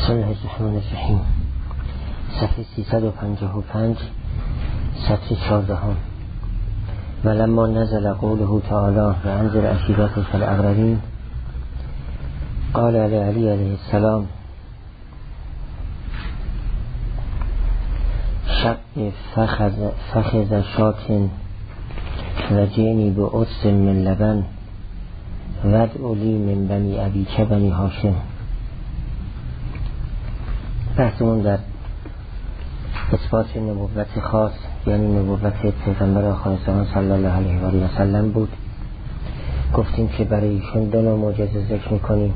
بسم الله الرحمن الرحیم. صفحه 355 سطر 14. ولما نزل قوله تعالی و انذر عشیرتک الاقربین قال علی علیه السلام شق فخذ شات و جینی به عدس من لبن ودع لی من بنی ابیک بنی هاشم. بحثمون در اثبات نبوت خاص یعنی نبوت پیغمبر آخر زمان صلی الله علیه و آله و سلم بود. گفتیم که برای ایشون دو نوع معجزه ذکر میکنیم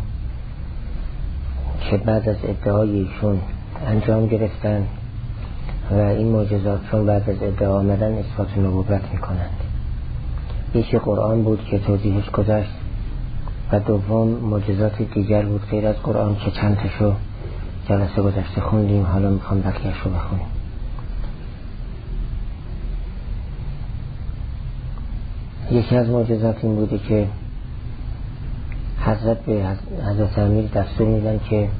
که بعد از ادعای ایشون انجام گرفتن و این معجزات چون بعد از ادعا آمدن اثبات نبوت میکنند. یکی قرآن بود که توضیحش گذشت و دوم معجزات دیگر بود غیر از قرآن که چند تاشو جلسه گذشته خوندیم. حالا میخوام بقیه‌اش رو بخونیم. یکی از معجزات این بوده که حضرت به حضرت امیر دستور میدن که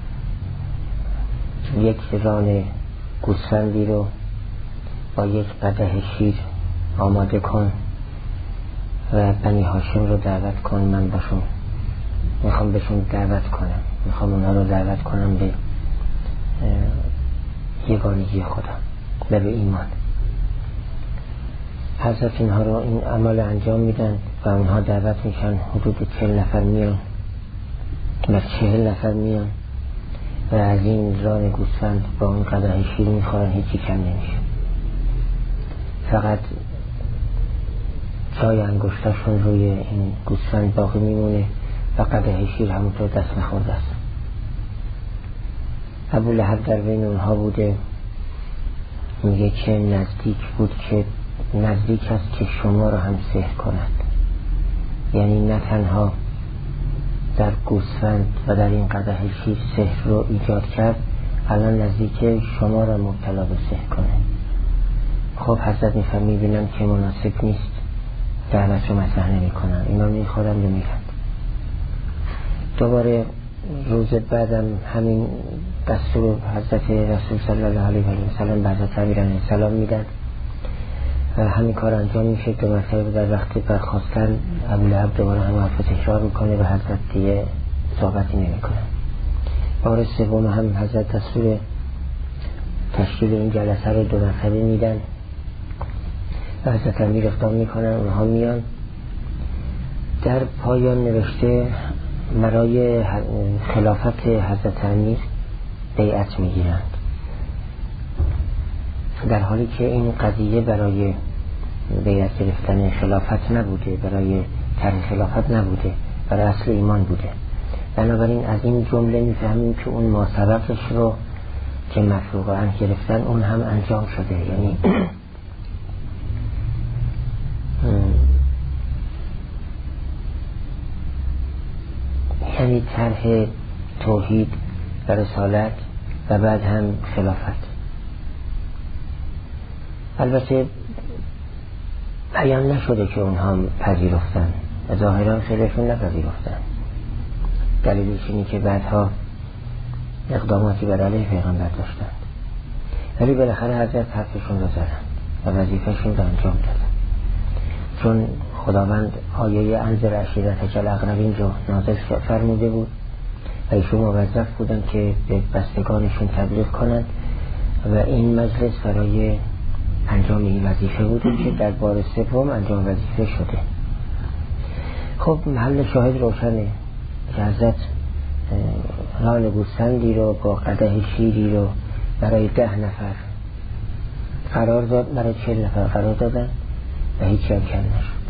یک ران گوسفندی رو با یک قدح شیر آماده کن و بنی هاشم رو دعوت کن. من باشون میخوام بهشون دعوت کنم، میخوام اونها رو دعوت کنم به یگانگی خدا و به ایمان. حضرت اینها رو این عمل انجام میدن و اونها دعوت میشن. حدود 40 نفر میان و 40 نفر میان و از این ران گوسفند با اون قدح شیر میخورن، هیچی کم نمیشه. فقط جای انگشتاشون روی این گوسفند باقی میمونه و قدح شیر همونطور دست نخورده است. ابو لهب در بین اونها بوده. میگه که نزدیک است که شما رو هم سحر کند. یعنی نه تنها در گوسفند و در این قدح شیر سحر رو ایجاد کرد، الان نزدیک شما رو مبتلا به سحر کنه. خب حضرت میبینم که مناسب نیست، دعوت رو مطرح نمی کنن. اینا میخورن و میرن. دوباره روز بعدم همین دستور حضرت رسول صلی الله علیه و سلم به حضرت امیر علیه السلام میدن و همین کار انجام میشه. دو مرتبه در وقت برخاستن ابو لهب دوباره هم حرف تکرار میکنه و حضرت دیگه صحبتی نمیکنه. بار سوم هم حضرت دستور تشکیل این جلسه رو دو مرتبه میدن و حضرت امیر اقدام میکنن. اونها میان. در پایان نوشته برای خلافت حضرت امیر بیعت میگیرند، در حالی که این قضیه برای بیعت گرفتن خلافت نبوده، برای طرح خلافت نبوده، برای اصل ایمان بوده. بنابراین از این جمله میفهمیم که اون ما سبقش رو که مفروغ گرفتن اون هم انجام شده. یعنی طرح توحید و رسالت و بعد هم خلافت. البته بیان نشده که اونها پذیرفتن و ظاهرا خیلیشون نپذیرفتن. دلیلش اینه که بعدها اقداماتی بر علیه پیغمبر داشتند، ولی بالاخره حضرت حرفشون رو زدن و وظیفهشون رو انجام دادن. چون خداوند آیه انذر عشیرتک الاقربین رو نازل فرموده بود و ایشون موظف بودن که به بستگانشون تبلیغ کنند و این مجلس برای انجام این وظیفه بوده که در بار سوم انجام وظیفه شده. خب محل شاهد روشنه که حضرت ران گوسفندی رو با قدح شیری رو برای 10 نفر قرار داد، برای 40 نفر قرار دادن و هیچی هم کم نشد.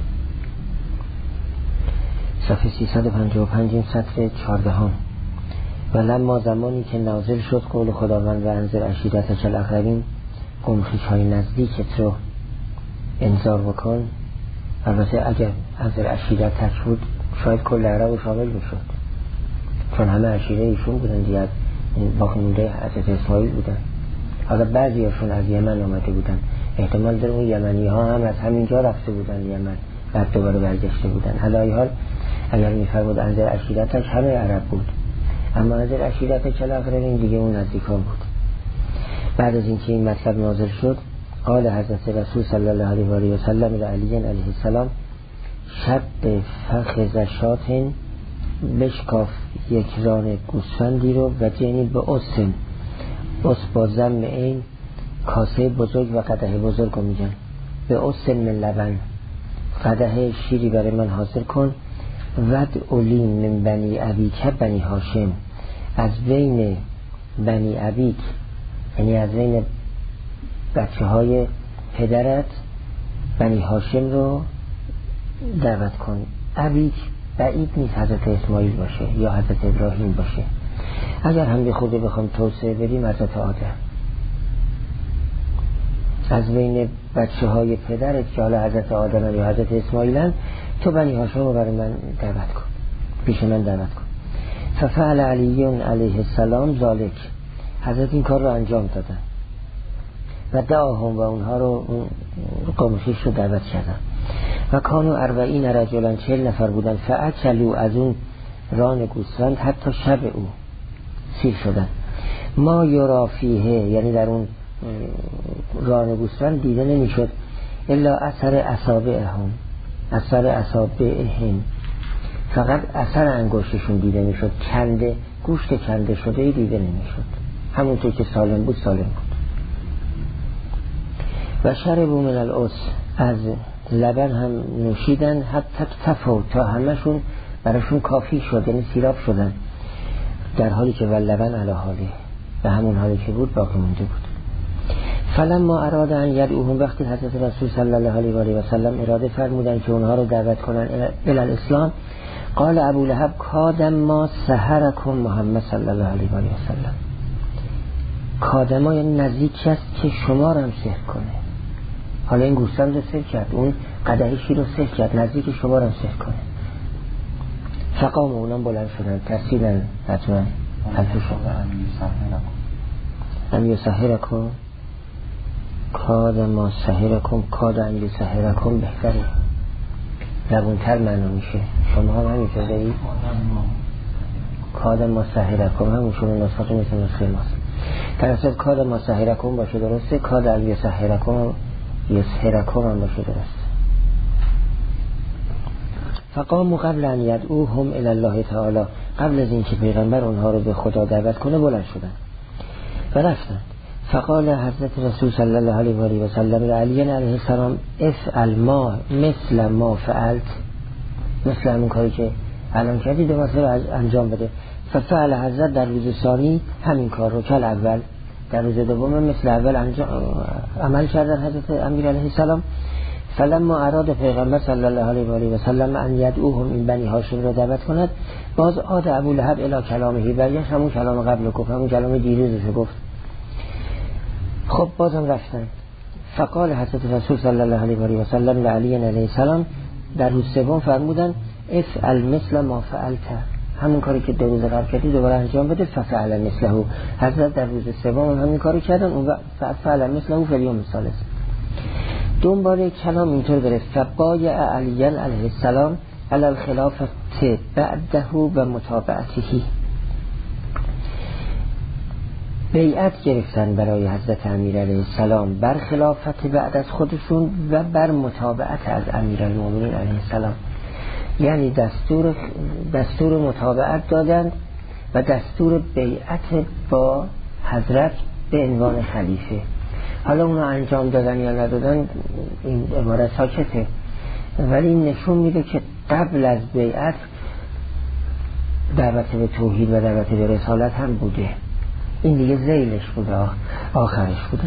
صفحه 355 این سطر 14. و لما زمانی که نازل شد قول خداوند و انذر عشیرتک الاقربین، قومخیش‌های نزدیکت رو انذار بکن. البته اگر انذر عشیرتک بود شاید کل عرب شامل بشد، چون همه عشیره ایشون بودن دیگه، باقی مونده حضرت اسماعیل بودن. حالا بعضی هاشون از یمن آمده بودن، احتمال داره اون یمنی ها هم از همینجا رفته بودن یمن بعد دوباره برگشته بودن. حالا ای حال اگر میفرمود انذر عشیرتک همه عرب بود، اما از عشیرت کلاقرین دیگه اون نزدیکان بود. بعد از اینکه این مطلب نازل شد قال حضرت رسول صلی الله علیه و سلم لعلی علیه السلام شد فخذ شاتن، بشکاف یک ران گوسفندی رو و جنی به اسن، اس با ضم این کاسه بزرگ و قدح بزرگ رو میگن، به اسن من لبن، قدح شیری برای من حاضر کن، ود اولین من بنی ابیک بنی هاشم، از بین بنی ابیک یعنی از بین بچه های پدرت بنی هاشم رو دعوت کن. ابیک بعید نیست حضرت اسماعیل باشه یا حضرت ابراهیم باشه، اگر هم به خود بخوام توسعه بدیم حضرت آدم. از بین بچه های پدرت که حالا حضرت آدم یا حضرت اسماعیلن، تو بنی هاشم رو برای من دعوت کن، پیش من دعوت کن. ففعل علی علیه السلام ذالک، حضرت این کار رو انجام دادن و دعاهم و اونها رو قومشیش رو دعوت کردن. و کانو 40 رجلن، 40 نفر بودن، فاکلوا از اون ران گوسفند حتی شب او سیر شدن. ما یرا فیه، یعنی در اون ران گوسفند دیده نمیشد الا اثر اصابعهم، اثر اصابعهم، فقط اثر انگشتشون دیده میشد، کنده گوشت کنده شده ای دیده نمیشد، همونطور که سالم بود سالم بود. و شربوا من الاس، از لبن هم نوشیدن، حتی تفو، تا همشون براشون کافی شد، یعنی سیراب شدن، در حالی که ولبن علی حالی، به همون حالی که بود باقی مونده بود. فلما اراد ان یدعوهم، وقتی حضرت رسول صلی الله علیه و سلم اراده فرمودن که اونها رو دعوت کنن الی الاسلام، قال ابو لهب کادم ما سحرکم محمد صلی الله علیه و سلم، کادما یعنی نزدیک است که شما رو هم سحر کنه. حالا این گوسفند رو سحر کرد، اون قدحشی رو سحر کرد، نزدیک شما رو هم سحر کنه. فقام اونام بلند شدن، ترسیدن حتما حلف شما ام یسحرکم، کاد ما سحرکم، کاد ام یسحرکم بهتره، لبونتر معنا میشه. شما هم همینطور دارید کاد ما سحرکم، همون شما نسخه مثل نسخه ماست. در اصل کاد ما سحرکم باشه درسته، کاد ام یسحرکم هم باشه درسته. فقاموا قبل ان یدعوهم الی الله تعالی، قبل از اینکه پیغمبر اونها رو به خدا دعوت کنه بلند شدن و رفتن. فقال حضرت رسول صلی الله علیه و سلم علی علیه السلام افعل ما مثل ما فعلت، مثل همون کاری که الان کردی دو مرتبه انجام بده. ففعل حضرت در روز ثانی همین کار رو کل اول، در روز دوم مثل اول عمل کردن حضرت امیر علیه السلام. فلما اراد پیغمبر صلی الله علیه و سلم ان یدعوهم، این بنی هاشم را دعوت کند، باز عاد ابو لهب الی کلامه، برگشت همون کلام قبل گفت، همون کلام دیروزش گفت. خب بازم رفتن. فقال حضرت رسول صلی الله علیه و سلم لعلی علیه السلام، در روز سوم فرمودن افعل مثل ما فعلت، همون کاری که دو روز قبل کردی دوباره انجام بده. ففعل مثله، حضرت در روز سوم همین کاری کردن، اون فعل مثله فی الیوم الثالث. دنبال کلام اینطور برست، فبایع علی علیه السلام علی الخلافه بعده و متابعته، بیعت گرفتن برای حضرت امیر علیه السلام بر خلافت بعد از خودشون و بر متابعت از امیرالمومنین علیه السلام، یعنی دستور متابعت دادن و دستور بیعت با حضرت به عنوان خلیفه. حالا اونا انجام دادن یا ندادن این عبارت ساکته، ولی این نشون میده که قبل از بیعت دعوت به توحید و دعوت به رسالت هم بوده، این دیگه ذیلش بوده، آخرش بوده.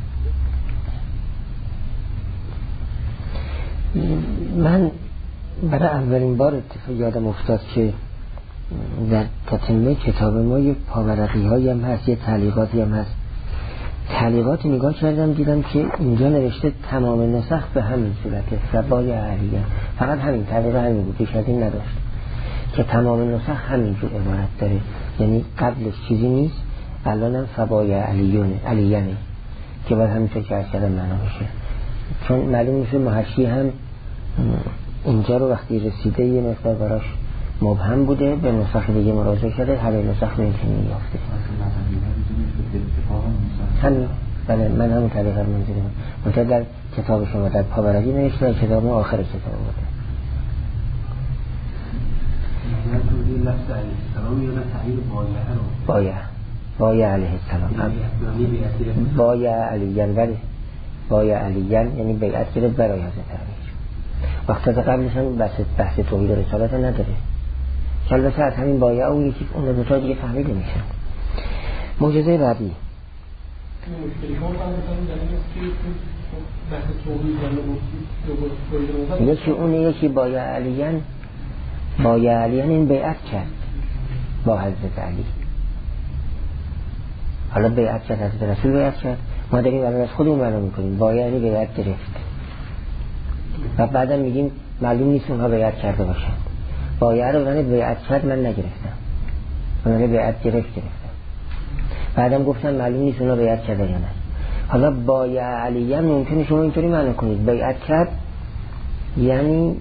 من برای اولین بار یادم افتاد که در تتمه کتاب ما یه پاورقی هایی هم هست، یه تعلیقاتی هم هست. تعلیقات نگاه کردم دیدم که اینجا نوشته تمام نسخ به همین صورته، سبای علیه، فقط همین تعلیق همین بود، بیش از این نداشت، که تمام نسخ همینجور عبارت داره، یعنی قبلش چیزی نیست، الان هم سبای علیه که باید همینطور که از کردم معنا میشه، چون معلوم میشه محشی هم اینجا رو وقتی رسیده یه مقدار براش مبهم بوده، به نسخ دیگه مراجعه کرده، همه نسخ میتونی یافته. همین بله، من همون طریقه رو منظورم. مثلا در کتاب شما در پاورقی نوشته، در کتاب ما آخر کتاب بوده. لفظ علیه السلام یا نه تعیین بایعه رو بایع علیه السلام بایع علیین، ولی بایع علیین یعنی بیعت گرفت برای حضرت علی. وقتی قبلش هم بحث توحید و رسالت نداره، البته از همین بایع اون یکی اون دو تا دیگه فهمیده میشن. معجزه بعدی یکی اون یکی بایع علیین این بیعت کرد با حضرت علی. حالا بیعت کرد، حضرت رسول بیعت کرد، ما داریم الان از خودمون معلوم میکنیم بایع علی بیعت گرفت و بعدا میگیم معلوم نیست اونها بیعت کرده باشن. بایع رو بزنه بیعت کرد من نگرفتم، اونها بیعت گرفتم، بعدم گفتن معلوم نیست اونها بیعت کرده یا نه. حالا بایع علی ممکنه شما اینطوری معنی کنید بیعت کرد یعنی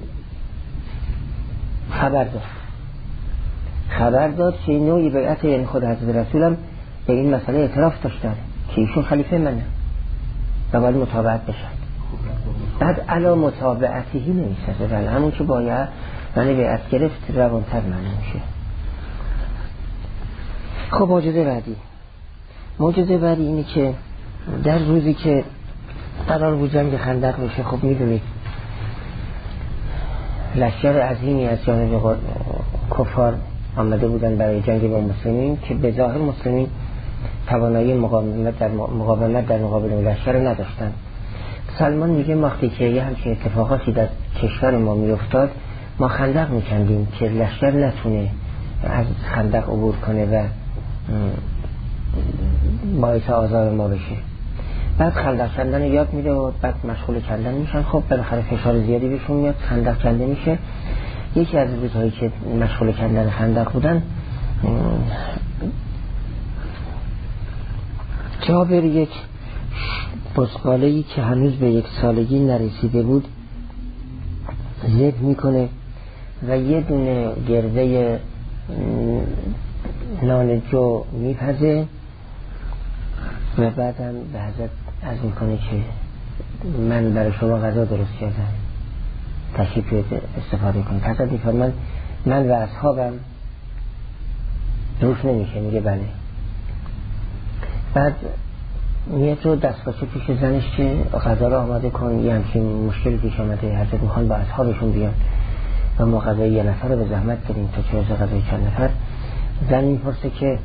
خبر داد که نوعی بیعت، یعنی خود حضرت رسولم به این مسئله اعتراف داشتن که ایشون خلیفه منه و باید متابعت بشن. بعد علا متابعتهی نمیسته، ولی همون که باید معنی بیعت گرفت روانتر معنی میشه. خب معجزه بعدی اینه که در روزی که قرار بود جنگ خندق میشه، خب میدونید لشکر عظیمی از جانب کفار آمده بودن برای جنگ با مسلمین که به ظاهر مسلمین توانایی مقاومت در مقابل لشکر نداشتن. سلمان میگه وقتی که یه همچین اتفاقاتی در کشور ما میافتاد ما خندق میکندیم که لشکر نتونه از خندق عبور کنه و باعث آزار ما بشه. بعد خندق کندن یاد میده و بعد مشغول کندن میشن. خب بالاخره فشار زیادی بهشون میاد، خندق کنده میشه. یکی از روزهایی که مشغول کندن خندق بودن، جابر یک بزغاله‌ای که هنوز به 1 سالگی نرسیده بود ذبح میکنه و یه دونه گرده نان جو میپزه و بعدم به حضرت عرض میکنه که من برای شما غذا درست کردم، تشریف استفاده کنید. حضرت میفرمان من و اصحابم روش نمیشه، میگه بله. بعد میاد رو دستپاچه پیش زنش که غذا رو آماده کن، یه همچین مشکل پیش آمده، حضرت میخوان با اصحابشون بیان و ما غذای 1 نفر رو به زحمت داریم تا چه روز غذای چند نفر. زن میپرسه که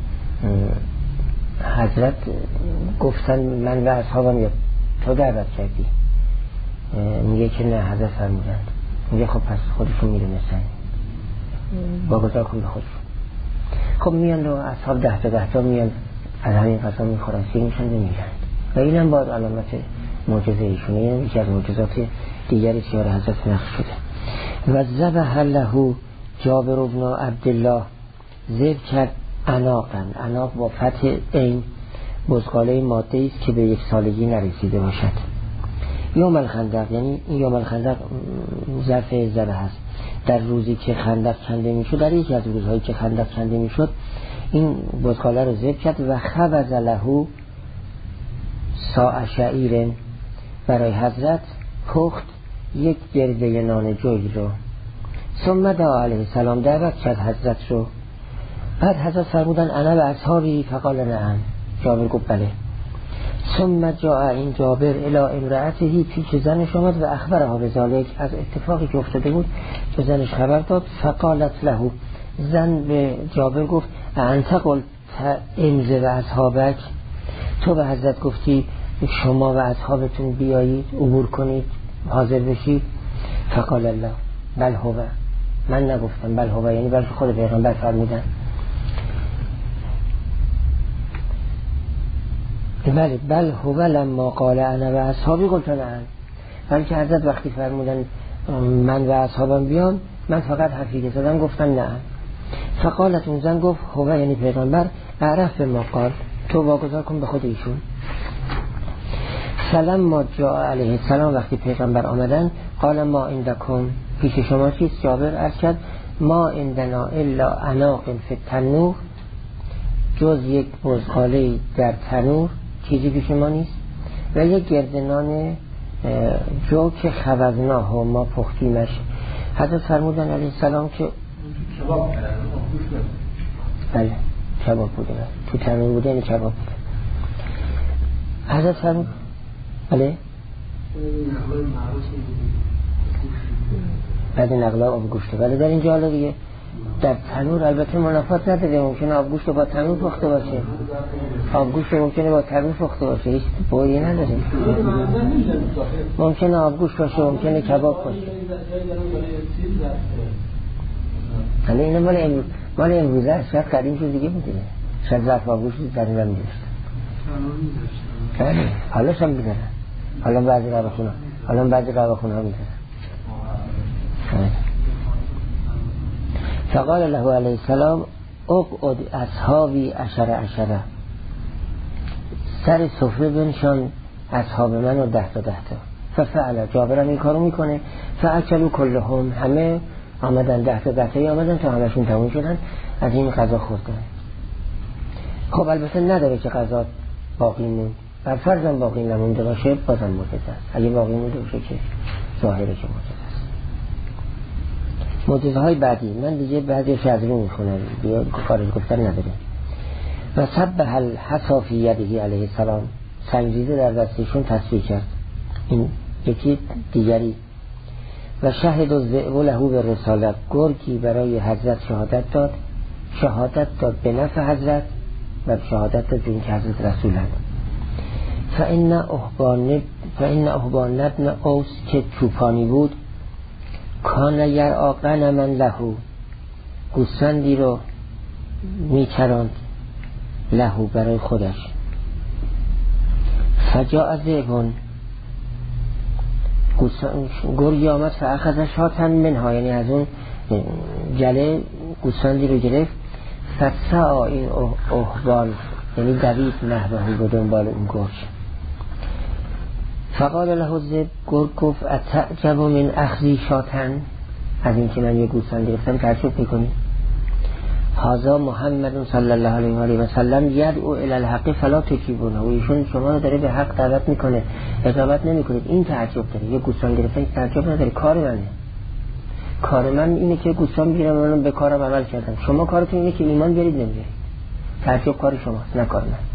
حضرت گفتن من و اصحابم یا تو دعوت کردی؟ میگه که نه، حضرت فرمودن. میگه خب پس خودشون میدونستن، واگذار کن به خودشون. خب میان رو اصحاب 10 تا میان از همین غذا میخورن، سیر میشن و میرن و اینم باید علامت معجزه ایشونه. این یکی از معجزات دیگری سیار حضرت نقش شده. و ذبح له جابر بن عبدالله، ذبح کرد عناق با فتح عین بزغاله ماده است که به 1 سالگی نرسیده باشد. یوم الخندق، یعنی این یوم الخندق ظرف ذبح هست. در روزی که خندق کنده میشد، در یکی از روزهایی که خندق کنده میشد این بزغاله رو ذبح کرد و خبز له صاع شعیر، برای حضرت پخت 1 گرده نان جوی رو. ثم دعا علیه السلام، دعوت کرد حضرت رو. بعد حضرت فرمودن انا و اصحابی، فقال نعم، جابر گفت بله. ثم جاء این جابر الی امرأته، پیش زنش آمد و اخبرها بذالک، از اتفاقی که افتاده بود به زنش خبر داد. فقالت له، زن به جابر گفت انت قلت امض و اصحابک، تو به حضرت گفتی شما و اصحابتون بیایید عبور کنید حاضر بشید؟ فقال الله بل هو، من نگفتم، بل هو یعنی بلکه خود پیغمبر فرمودن. بل هو لما قال انا و اصحابی قلت نعم، بلکه حضرت وقتی فرمودن من و اصحابم بیان، من فقط حرفی که زدم گفتم نعم. فقالت، اون زن گفت هو یعنی پیغمبر، اعرف به ما قال، تو واگذار کن به خود ایشون. فلما جاء علیه السلام، وقتی پیغمبر آمدن، قال ما عندکم، پیش شما چیست؟ جابر عرض کرد ما عندنا الا عناق فی التنور، جز یک بزغاله در تنور چیزی پیش ما نیست، و یک گردنان جو که خوزناه و ما پختیمش. حضرت فرمودن علیه السلام که کباب کردن، بله کباب بوده، تو تنور بوده یعنی کباب بوده. حضرت فرمود بله بعد نقلا آب گوشته، ولی در اینجا حالا دیگه در تنور البته منافات نداره، ممکنه آب گوشت با تنور پخته باشه، آب گوشت ممکنه با تنور پخته باشه، هیچ بویی نداره، ممکنه آب گوشت باشه، ممکنه کباب باشه. حالا اینا مال امروزه است، شاید قدیم شد دیگه بوده، شاید ظرف آب گوشت در این رو می‌داشت. بله حالا هم می‌ذارن، حالا بعضی رواخونه ها می‌ذارن. فقال له علیه السلام اقعد اصحابی عشره، سر سفره بنشان اصحاب من و 10 تا. ففعل، جابرم این کارو میکنه. فاکلوا کلهم، همه آمدن 10 تا آمدن تا همشون تموم شدن، از این غذا خوردن. خب البته نداره که غذا باقی موند، بر فرضم باقی نمونده باشه بازم معجزه است، اگه باقی مونده باشه که ظاهره که معجزه است. معجزه های بعدی من دیگه بعدش از رو میخونم، دیگه کارش گفتن نداریم. و سبح الحصا فی یده علیه السلام، سنگریزه در دستشون تصویر کرد. این یکی دیگری. و شهد الذئب له بالرسالت، گرگی برای حضرت شهادت داد به نفع حضرت و شهادت داد به این که حضرت رسولند. فإن احبان ابن اوس که چوپانی بود، کان یرعی غنما له، گوسفندی رو میچراند، له برای خودش. فجاء ذئب، گرگی آمد فاخذ شاة منها، یعنی از اون گله گوسفندی رو گرفت. فسعی این احبان، یعنی دوید نحوه به دنبال اون گرگ. فقال له الذئب، گرگ گفت اتعجب من اخذی شاة، از این که من یه گوسفند گرفتم تعجب میکنی؟ هذا محمد صلی الله علیه و آله و سلم یدعو الی الحق فلا تجیبونه، و ایشون شما رو داره به حق دعوت میکنه، اجابت نمیکنید. این تعجب داره، یه گوسفند گرفتن تعجب نداره، کار من اینه که گوسفند بگیرم منم به کارم عمل کردم، شما کارتون اینه که ایمان بیارید نمیارید، تعجب کار شماست نه کار من.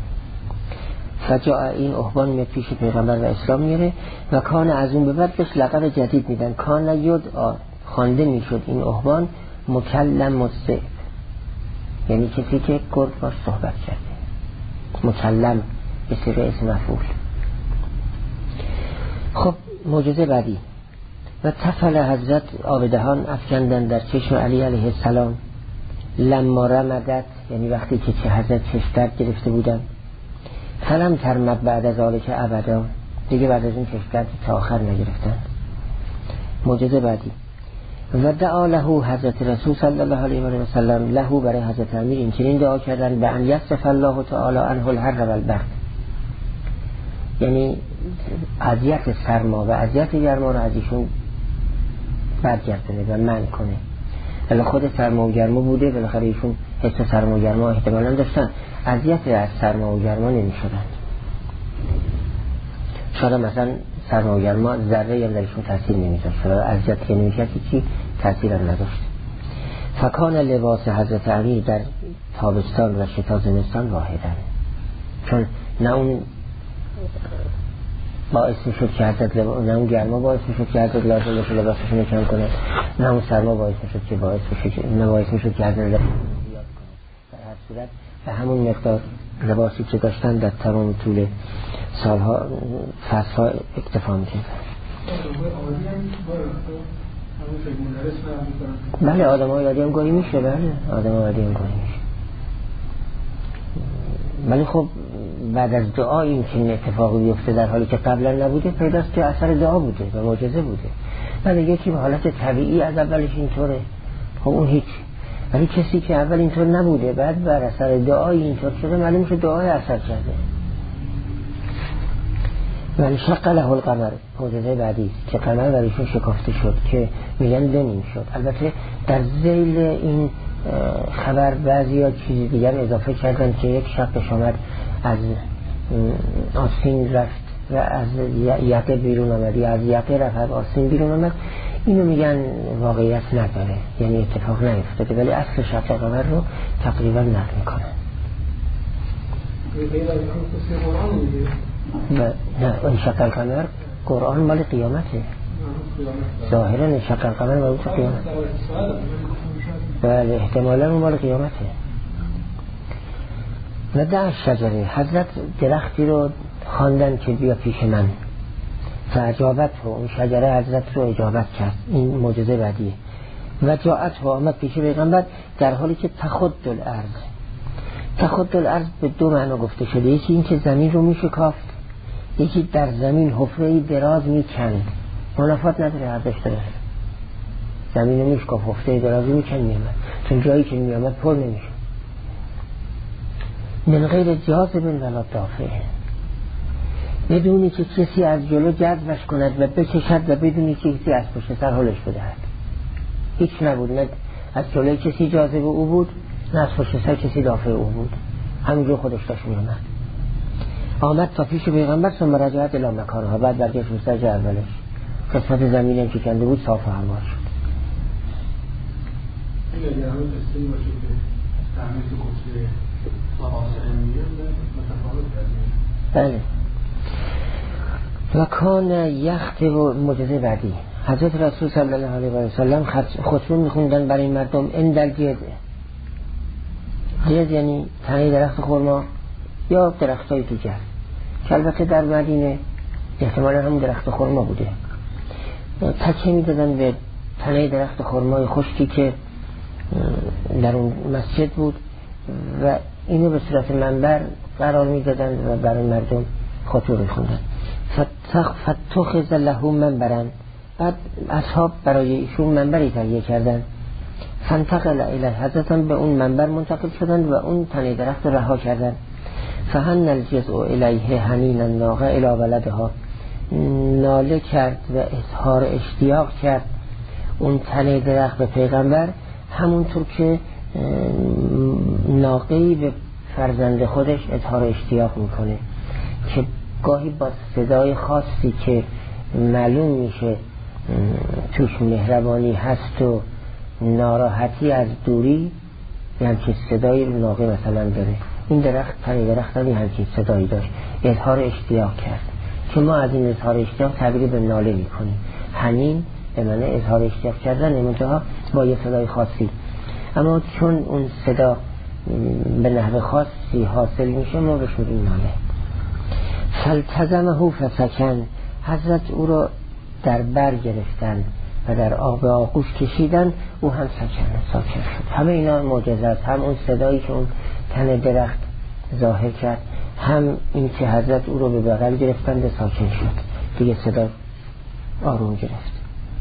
فجاء، این احبان میاد پیش پیغمبر و اسلام میاره. و کان از اون به بعد بهش لقب جدید میدن، کان یدعا، خوانده میشد این احبان مکلم الذئب، یعنی کسی که گرگ باش صحبت کرده، مکلم به صیغه اسم مفعول. خب معجزه بعدی. و تفل، حضرت آبدهان افکندن در چشم علی علیه السلام. لما رمدت، یعنی وقتی که حضرت چشم درد گرفته بودن. فلم ترمد بعد از آله که ابدا، دیگه بعد از این چشم درد تا آخر نگرفتن. معجزه بعدی. و دعا له، حضرت رسول صلی الله علیه و سلم له، برای حضرت امیر این چنین دعا کردن به ان یصرف الله تعالی عنه الحر و البرد، یعنی اذیت سرما و اذیت گرما رو از ایشون برگردونه و منع کنه. ولی خود سرما و گرما بوده، بالاخره ایشون حس سرما و گرما احتمالاً داشتن، اذیت از سرما و گرما نمی‌شدن. شاید مثلا سرما و گرما ذره هم درشون تاثیر نمی‌ذاشت، شاید اذیت که نمی‌کرد چی تاثیر هم نداشت. فکان لباس حضرت علی در تابستان و شتا زمستان واحدن، چون نه اون باعث میشد که حضرت نه اون گرما باعث میشد که حضرت لازم باشه لباسشون رو کم کنه، نه اون سرما باعث میشد که باعث میشد که حضرت لباسشون رو زیاد کنه. در هر صورت به همون مقدار لباسی که داشتن در تمام طول سالها فصلها اکتفا میکرد. بله آدم های عادی هم گاهی میشه، بله آدم های عادی هم گاهی میشه، ولی خب بعد از دعا این که اتفاقی بیفته در حالی که قبلا نبوده، پیداست که اثر دعا بوده و معجزه بوده. بعد یکی به حالت طبیعی از اولش اینطوره، خب اون هیچ، ولی کسی که اول اینطور نبوده بعد بر اثر دعای اینطور شده، معلوم شد دعای اثر کرده. و انشق له القمر، معجزه بعدی که قمر برایشون شکافته شد که میگن 2 نیم شد. البته در ذیل این خبر بعضیا چیز دیگر اضافه کردن که یک شقش آمد از آستین رفت و از یقه بیرون آمد، یا از یقه رفت از آستین بیرون آمد. اینو میگن واقعیت نداره، یعنی اتفاق نیفتاده، ولی اصل شق قمر رو تقریبا نقل میکنن. نه انشق القمر قرآن مال قیامته، ظاهرا انشق القمر مال قیامت، بله احتمالا مال قیامته. و دع شجره، حضرت درختی رو خواندن که بیا پیش من، فاجابت رو، اون شجره حضرت رو اجابت کرد. این معجزه بعدیه. و جاءت رو، آمد پیش پیغمبر در حالی که تخد الارض. تخد الارض به 2 معنا گفته شده، یکی این که زمین رو میشکافت، یکی در زمین حفره‌ای دراز میکند. منافات نداره، ارزش داره. زمین رو میشکافت، حفره‌ای درازی میکند میامد، چون جایی که میامد پر نمیشد. من غیر جاذب ولا دافع، بدونی که کسی از جلو جذبش کند و بکشد و بدونی که کسی از پشت سر حلش بدهد. هیچ نبود، نه از جلوی کسی جاذب او بود، نه از پشت سر کسی دافع او بود، همینجور خودش داشت میامد. آمد تا پیش پیغمبر، ثم رجعت الی مکانها، بعد برگشت به سر جای اولش. قسمت زمینی که کنده بود صاف و هموار شد. این اگر همون قسمی باشه که تعمیر که گفته آسان میگه متفاوت بله. و کان یخت و معجزه بعدی، حضرت رسول صلی الله علیه و سلم خطبه میخوندن برای مردم این در جد یعنی تنه درخت خرما یا درختای دیگر که البته در مدینه احتمالا هم درخت خرما بوده. تکیه میدادن به تنه درخت خرمای خشکی که در اون مسجد بود و اینو به صورت منبر قرار میدادن و برای مردم خطبه میخوندن. فتخذ له منبرن، بعد اصحاب برای ایشون منبری تهیه کردن. فانتقل الیه، حضرت به اون منبر منتقل شدن و اون تنه درخت رو رها کردن. فهن الجزء الیه حنین الناقه الی ولدها، ناله کرد و اظهار اشتیاق کرد اون تنه درخت به پیغمبر، همونطور که ناقه‌ای به فرزند خودش اظهار اشتیاق میکنه که گاهی با صدای خاصی که معلوم میشه توش مهربانی هست و ناراحتی از دوری، همچین صدایی ناقه مثلا داره. این درخت تنه درخت همچین صدایی داشت، اظهار اشتیاق کرد که ما از این اظهار اشتیاق تعبیر به ناله میکنیم. حنین به معنی اظهار اشتیاق کردن، منتها با یه صدای خاصی، اما چون اون صدا به نحو خاصی حاصل میشه ما بهش میگیم ناله. فالتزمه فسکن، حضرت او رو در بر گرفتن و در آغوش کشیدن، او هم ساکن شد. همه اینا معجزه است، هم اون صدایی که اون تن درخت ظاهر کرد، هم این که حضرت او رو به بغل گرفتن و ساکن شد، دیگه صدا آروم گرفت.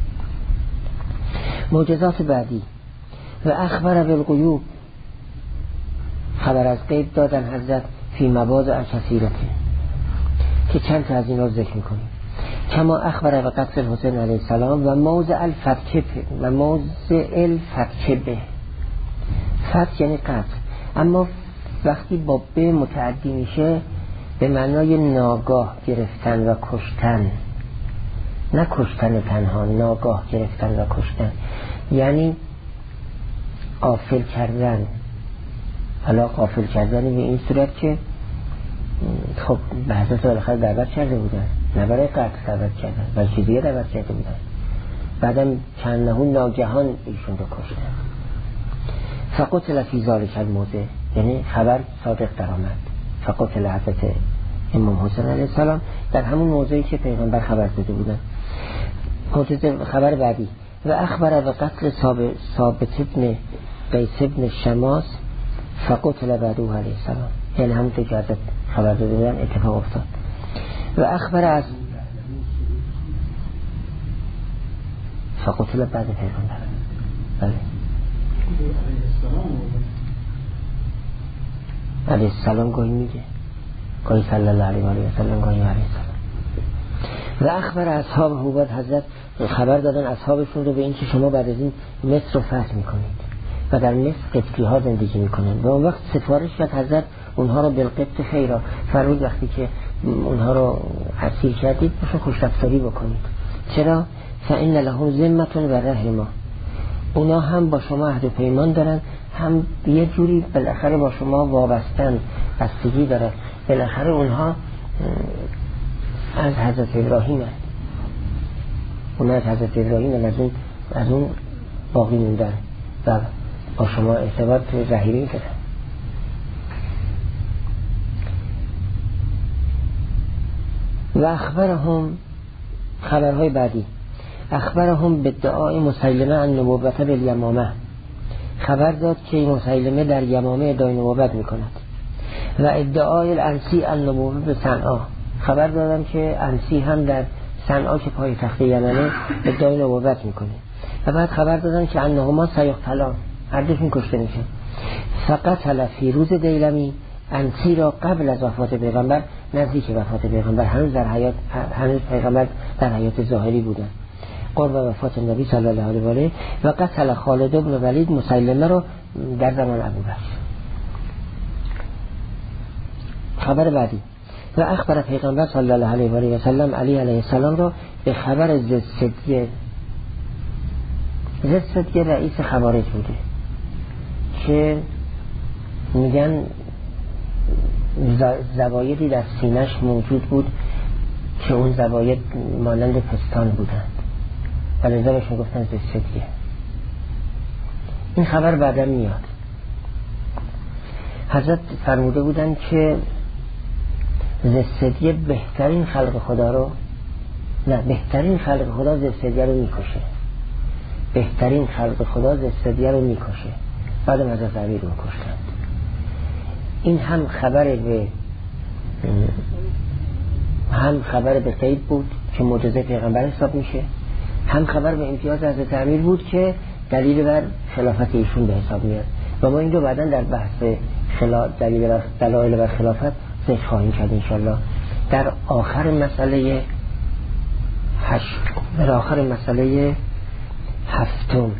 معجزات بعدی، و اخبر بالغیوب، خبر از غیب دادن حضرت، فی مواضع کثیرته، که چند تا از اینا رو ذکر میکنیم. کما اخبر و قتل حسین علیه السلام و موضع الفتکه و موضع الفتکه، فتک یعنی قتل، اما وقتی با به متعدی میشه به معنای ناگاه گرفتن و کشتن، نه کشتن تنها، ناگاه گرفتن و کشتن، یعنی غافل کردن. حالا غافل کردن به این صورت که خب به حضرت بالاخره دعوت کرده بودن، نه برای قتل دعوت کردن، بلکه دیگه دعوت کرده بودن، بعدم چندهون ناگهان ایشون رو کشتن. فقتل فی ذلک الموضع، یعنی خبر صادق در آمد. فقتل حضرت امام حسین علیه السلام در همون موضعی که پیغمبر خبر داده بودن. خبر بعدی، و اخبر و قتل ثابت ابن قیس ابن شماس فقتل بعده علیه السلام، یعنی همونطور که حضرت خبر داده بودن اتفاق افتاد. و اخبر از فقتل بعد پیغمبر، بله علیه السلام گاهی میگه، گاهی صلی الله علیه و سلم، گاهی علیه السلام. و اخبر اصحاب بعد حضرت خبر دادن اصحابشون رو به این که شما بعد از این مصر رو فتح میکنید و در مصر قبطی ها زندگی میکنن و اون وقت سفارش کرد حضرت اونها رو بالقبط خیرا، فرمود وقتی که اونها رو اسیر کردید باشون خوشرفتاری بکنید. چرا؟ فإن لهم ذمة و رحمة، اونا هم با شما عهد و پیمان دارن، هم یه جوری بالاخره با شما وابستن، بستگی داره. بالاخره اونها از حضرت ابراهیم هست، اونها از حضرت ابراهیم از اون باقی موندن و با شما ارتباط ظاهری دارن. و اخبرهم، خبرهای بعدی، اخبرهم به ادعای مسیلمه عن نبوت بالیمامه، خبر داد که مسیلمه در یمامه ادعای نبوت میکند. و ادعای الانسی عن نبوت به صنعا، خبر دادم که انسی هم در صنعا که پای تخت یمنه ادعای نبوت میکنه. و بعد خبر دادن که انهما سیقتلان، هر دوشون کشته میشه. فقط فیروز دیلمی، انسی را قبل از وفات پیغمبر، نزدیک وفات پیغمبر، هنوز پیغمبر در حیات ظاهری بودن، قرب وفات نبی صلی الله علیه و آله. و قتل خالد بن ولید مسیلمه را در زمان ابوبکر. خبر بعدی، و اخبر پیغمبر صلی الله علیه و آله و سلم علی علیه السلام را به خبر زدسدیه. زدسدیه رئیس خوارج بوده که میگن زوایدی در سینش موجود بود که اون زواید مانند پستان بودند و لذا بهشون گفتن زدسدیه. این خبر بعدا میاد. حضرت فرموده بودن که زدسدیه بهترین خلق خدا زدسدیه رو میکشه، بهترین خلق خدا زدسدیه رو میکشه، بعد از امیر رو کشتند. این هم خبر به غیب بود که معجزه پیغمبر حساب میشه، هم خبر به امتیاز حضرت امیر بود که دلیل بر خلافت ایشون به حساب میاد. و ما این رو بعدا در بحث دلایل بر خلافت ذکر خواهیم کرد انشالله در آخر مسئله هفتم.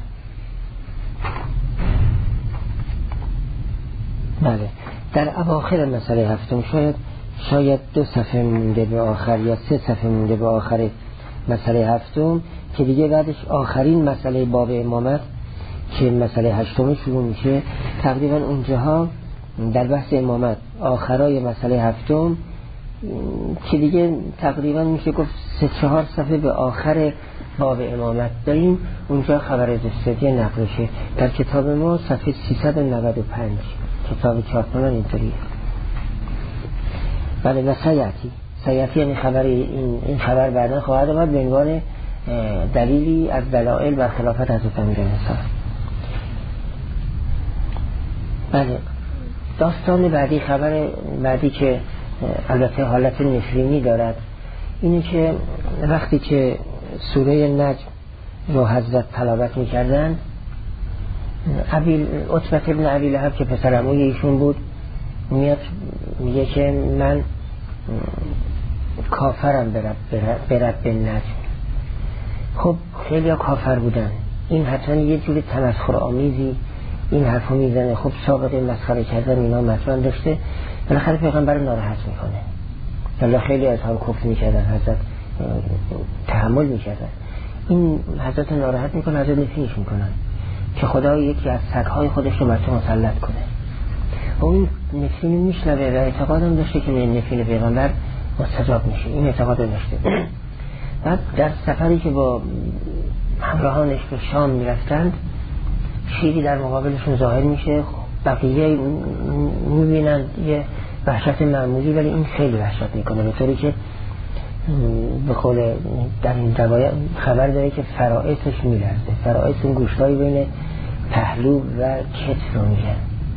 بله، در اواخر مسئله هفتم، شاید 2 صفحه مونده به آخر یا 3 صفحه مونده به آخر مسئله هفتم که دیگه بعدش آخرین مسئله باب امامت که مسئله 8 شروع میشه. تقریبا اونجاها در بحث امامت آخرای مسئله هفتم که دیگه تقریبا میشه گفت 3-4 صفحه به آخر باب امامت داریم، اونجا خبر زدسدیه نقل شه. در کتاب ما صفحه 395 کتاب چاپمان اینطوریه. بله، و سیاتی یعنی خبر این خبر بعدا خواهد آمد به عنوان دلیلی از دلایل بر خلافت حضرت امیرالمومنین. بله، داستان بعدی، خبر بعدی که البته حالت نفرینی دارد اینه که وقتی که سوره نجم رو حضرت تلاوت می‌کردند، عتبه ابن ابی لهب که پسر عموی ایشون بود میاد میگه که من کافرم برب نجم. خب خیلی ها کافر بودن، این حتما یه جوری تمسخر آمیزی این حرفو میزنه. خب سابقه مسخره کردن اینا مثلا داشته، بالاخره پیغمبر ناراحت میکنه. الله خیلی از حال کفر میکردن، حضرت تحمل میکردن، این حضرت ناراحت میکنه، حضرت نفیش میکنن که خدا یکی از سگهای خودش رو بر تو مسلط کنه. و این نفرین میشنوه و اعتقادم داشته که نفرین پیغمبر مستجاب میشه، این اعتقاد داشته. بعد در سفری که با همراهانش به شام میرفتند، شیری در مقابلشون ظاهر میشه، بقیه میبینند یه وحشت معمولی، ولی این خیلی وحشت میکنه، به طوری که به قول در این روایت خبر داره که فرائصش میلرزه. فرائص اون گوشتایی بین پهلو و کتف رو میگن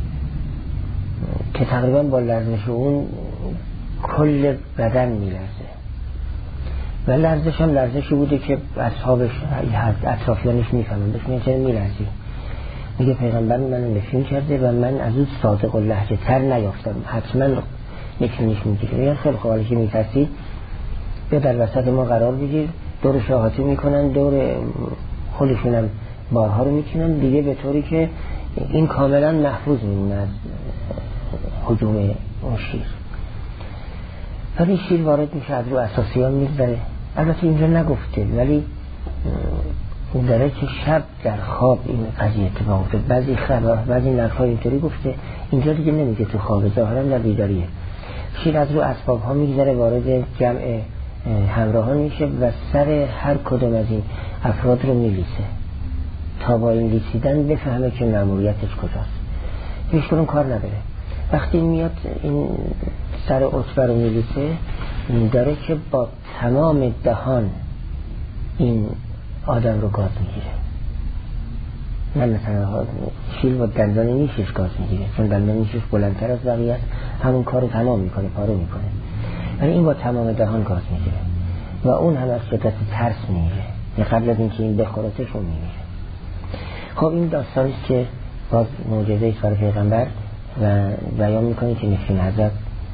که تقریبا با لرزش اون کل بدن میلرزه و لرزش هم لرزشی بوده که اصحابش اطرافیانش میفهمن بهش میگن چرا میلرزی؟ میگه پیغمبر منو نفرین کرده و من از اون صادق و لهجه تر نیافتم، حتما نفرینش میگیره. میگن خیلی خوب، حالی که میترسی یا در وسط ما قرار بگیر، دورش احاطه میکنن، دور خودشونم بارها رو میکنن دیگه، به طوری که این کاملا محفوظ میمونه از هجوم اون شیر. ولی شیر وارد میشه، از رو اساسیان میگذره. البته اینجا نگفته ولی داره که شب در خواب این قضیه اتفاق افتاد. بعضی نرخ‌ها اینطوری گفته، اینجا دیگه نمیگه تو خواب، ظاهرا در بیداریه. شیر از رو اسباب ها میگذره، وارد جمع همراهان میشه و سر هر کدوم از این افراد رو میلیسه تا با این لیسیدن بفهمه که مأموریتش کجاست. هیچ کدوم کار نداره. وقتی میاد این سر عتبه رو میلیسه، داره که با تمام دهان این آدم رو گاز میگیره. نه مثلا شیر با دندان نیشش گاز میگیره، چون دندان نیشش بلندتر از بقیه است، همون کار رو تمام میکنه، پاره میکنه. ولی این با تمام دهان گاز میگیره و اون هم از شدت ترس میگیره، یعنی قبل از اینکه این بخورتش رو میگیره. خب این داستانی است که باز معجزه است برای پیغمبر و بیان میکنه که نفرین حضرت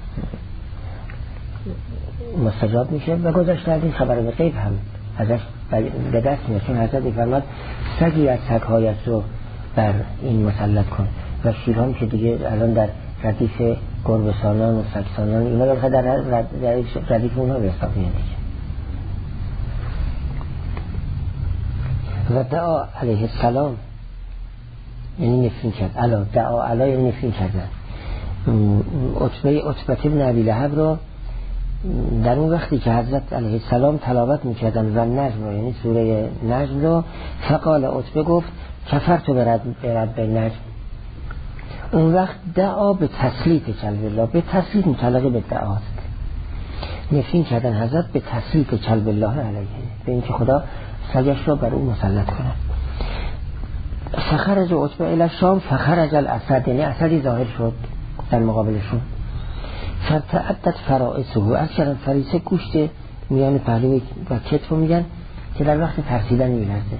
مستجاب میشه و گذاشته از این خبر به غیب هم ازش به دست میاد، چون حضرت میفرماد سگی از سگهایت رو بر این مسلط کن و شیران که دیگه الان در ردیف گربه‌سانان و سگسانان اینا در ردیف اونها به حساب میاد دیگه. و دعا علیه السلام یعنی نفرین کرد، دعا علیه نفرین کردن. عتبه ابن ابی لهب رو در اون وقتی که حضرت علیه السلام تلاوت میکردن و نجم رو، یعنی سوره نجم رو، فقال عتبه گفت کفرت برب نجم. اون وقت دعا به تسلیط کلب الله، به تسلیط متعلق به دعاست، نفرین کردن حضرت به تسلیط کلب الله علیه، به اینکه خدا سگش رو بر اون مسلط کنه. فخرج عتبه الی شام فخرج الاسد، یعنی اسدی ظاهر شد در مقابلشون. فتعدت فرائسه، از کردن فریسه گوشت میان پهلو و کتف رو میگن که در وقت ترسیدن میلرزه.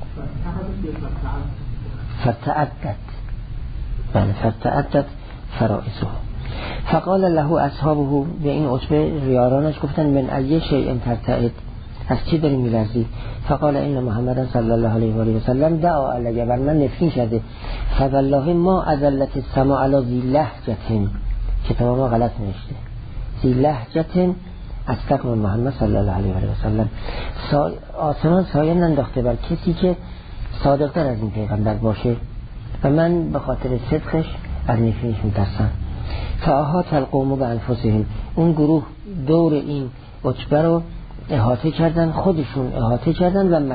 فتعدت فرائسه. فقال له اصحابه، به این عتبه ریارانش گفتن من ای شیء ترتعد، از چی داری میلرزی؟ فقال این محمد صلی الله علیه و آله و سلم دعا علیه، بر من نفرین کرده. فوالله ما اذلت السماء علی ذی لهجة، کتاب ما غلط نوشته، ذی لهجة استقم محمد صلی الله علیه و آله و سلم، آسمان سایه ننداخته بر کسی که صادق‌تر از این پیغمبر باشه و من به خاطر صدقش از نفرینش میترسم. فاحاط القوم بانفسهم، اون گروه دور این عتبه رو احاطه کردن، خودشون احاطه کردن و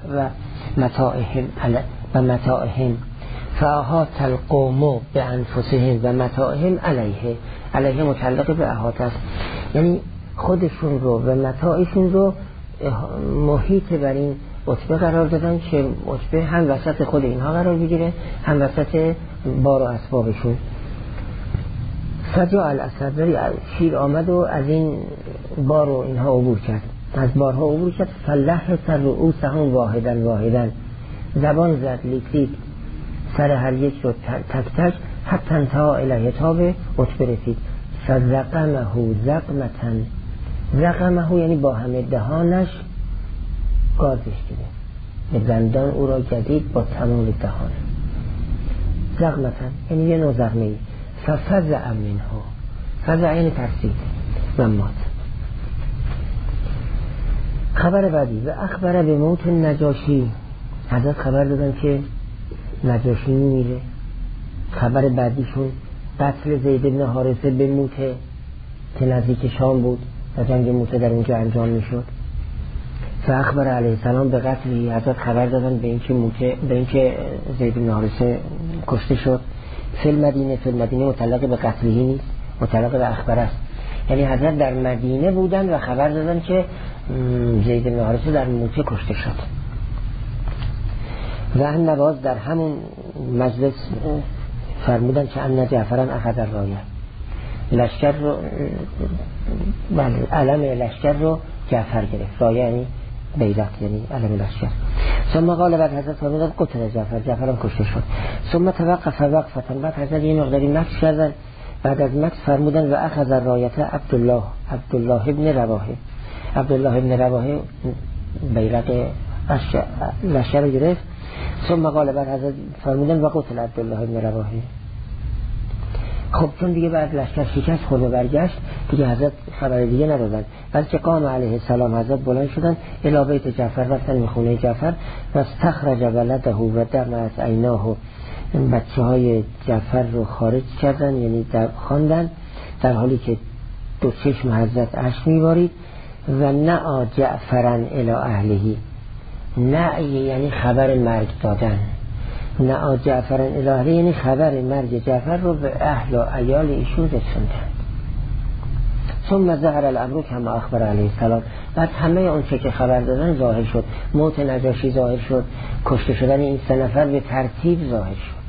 متاعهم فاحاط القوم بانفسهم و متاعهم علیه متعلق به احاطه است، یعنی خودشون رو و متاعشون رو محیط بر این عتبه قرار دادن که عتبه هم وسط خود اینها قرار بگیره هم وسط بار و اسبابشون. فجاء الاسد، شیر آمد و از این بار و اینها عبور کرد، از بارها عبور کرد. فلحس رؤوسهم واحدا، زبان زد لیسید سر هر یک رو تک تک، حتی انتها الیه تا به عتبه رسید. فزقمه زقمتن، زقمه یعنی با همه دهانش گازش گرفت، به دندان او را جدید با تمام دهان. زقمتن یعنی یه نوع زقمه ای. ففزع منها، فزع یعنی ترسید و مات. خبر بعدی و اخبر به موت نجاشی، حضرت خبر دادن که نجاشی میره. خبر بعدیشون قتل زید بن حارثه به موته که نزدیک شام بود و جنگ موته در اونجا انجام میشد. فاخبر علیه السلام به قتلی، حضرت خبر دادن به اینکه زید بن حارثه کشته شد. فی المدینه متعلق به قتلی نیست، متعلق به اخبر است، یعنی حضرت در مدینه بودن و خبر دادن که زید بن حارثه در موته کشته شد. و هم نواز در همون مجلس فرمودن که ان جعفران اخذ الرایه، لشکر رو علم لشکر رو جعفر گرفت، رایه یعنی بیرق یعنی علم لشکر. ثم قال بعد حضرت فرمودن قتل جعفر هم کشته شد. ثم توقف وقفتا، بعد حضرت یه مقداری مکث کردن، بعد از مکث فرمودن و اخذ الرایه عبدالله ابن رواحه، عبدالله ابن رواحه بیرق لشکر رو گرفت. ثم قال بعد حضرت فرمودن و قتل عبدالله ابن رواحه. خب چون دیگه بعد لشکر شکست خورد و برگشت دیگه حضرت خبر دیگه ندادن. بلکه قام علیه السلام حضرت بلند شدن الی بیت جعفر، رفتن به خونه جعفر و استخرج ولده و دمعت عیناه، بچه های جعفر رو خارج کردن، یعنی خواندن در حالی که دو چشم حضرت اشک میبارید. و نعا جعفرن الی اهلهی، نعی یعنی خبر مرگ دادن، نعا جعفرن الی اهلهی یعنی خبر مرگ جعفر رو به اهل و عیال ایشون رسوندن. ثم ظهر الامر کما اخبر علیه السلام، بعد همه اون چه که خبر دادن ظاهر شد. موت نجاشی ظاهر شد، کشته شدن این 3 نفر به ترتیب ظاهر شد.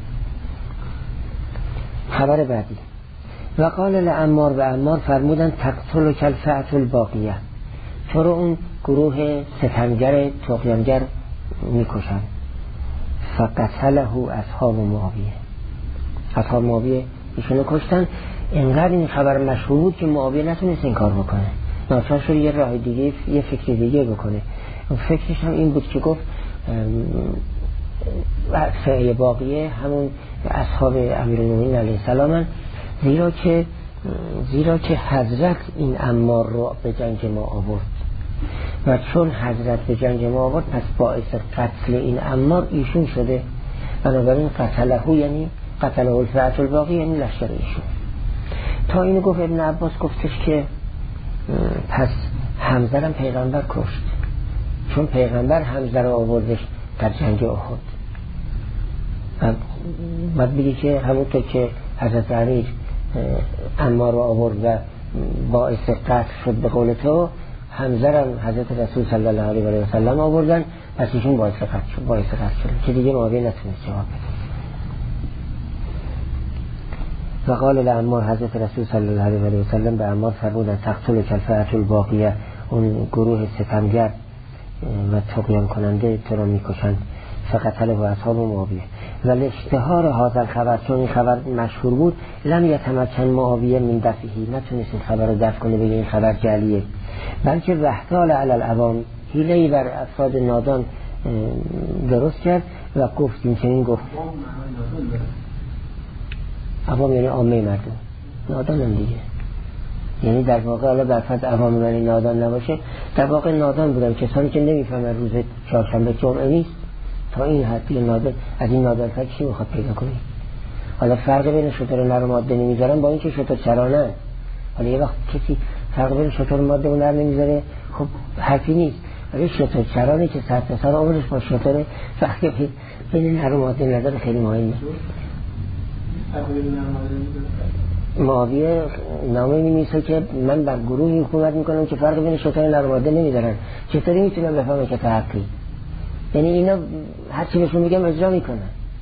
خبر بعدی و قال لعمار، و عمار فرمودن تقتل کالفئة الباقیه، تو رو اون گروه ستمگر طغیانگر میکشن. فقتله اصحاب معاویه، اصحاب معاویه ایشونو کشتن. اینقدر این خبر مشهور بود که معاویه نتونست این کار بکنه، ناچار شد یه راه دیگه، یه فکر دیگه بکنه. اون فکرش هم این بود که گفت فئه باقیه همون اصحاب امیرالمومنین علیه السلام، زیرا که حضرت این عمار رو به جنگ ما آورد و چون حضرت به جنگ ما آورد پس باعث قتل این عمار ایشون شده. بنابراین قتله یعنی قتله الفئة الباقیه یعنی لشکر ایشون. تا اینو گفت ابن عباس گفتش که پس حمزه هم پیغمبر کشت، چون پیغمبر حمزه رو آوردش در جنگ احد. بعد بگی که همونطور که حضرت امیر عمار رو آورد و باعث قتل شد به قول تو، حمزه هم حضرت رسول صلی الله علیه و سلم آوردن، پس ایشون باعث قتل شد که دیگه معاویه نتونست جواب بده. و قال لعمار، حضرت رسول صلی الله علیه و سلم به عمار فرمودن تقتل کالفئة الباقیه، اون گروه ستمگر و طغیان کننده تو را میکشند. فقتله و اصحاب معاویه. ولی اشتهار هذا الخبر، چون این خبر مشهور بود، لم یتمکن معاویه من دفعه، نتونست این خبر رو دفع کنه بگه این خبر جعلیه، بلکه واحتال علی العوام، حیله‌ای بر افراد نادان درست کرد و گفتیم که این گفت عوام یعنی عامه مردم، نادان هم دیگه، یعنی در واقع حالا بر فرض عوام یعنی نادان نباشه، در واقع نادان بودن کسانی که نمیفهمن روز چهارشنبه جمعه نیست. تا این حد نادان، از این نادان فرق چی میخواد پیدا کنی؟ حالا فرق بین شتر نر و ماده نمیذارن با اینکه شتر چرانه. حالا یه وقت کسی فرق بین شتر ماده و نر نمیذاره، خب حرفی نیست. ولی شتر چرانه که سر عمرش با شتر فرق بین نر و ماده نداره، خیلی مهمه. معاویه نامه می‌نویسه که من بر گروهی حکومت میکنم که فرق بین شتر نر و ماده نمیذارن. چطوری میتونم بفهمم که حقی؟ یعنی اینا هر چی بهشون میگم اجرا میکنن.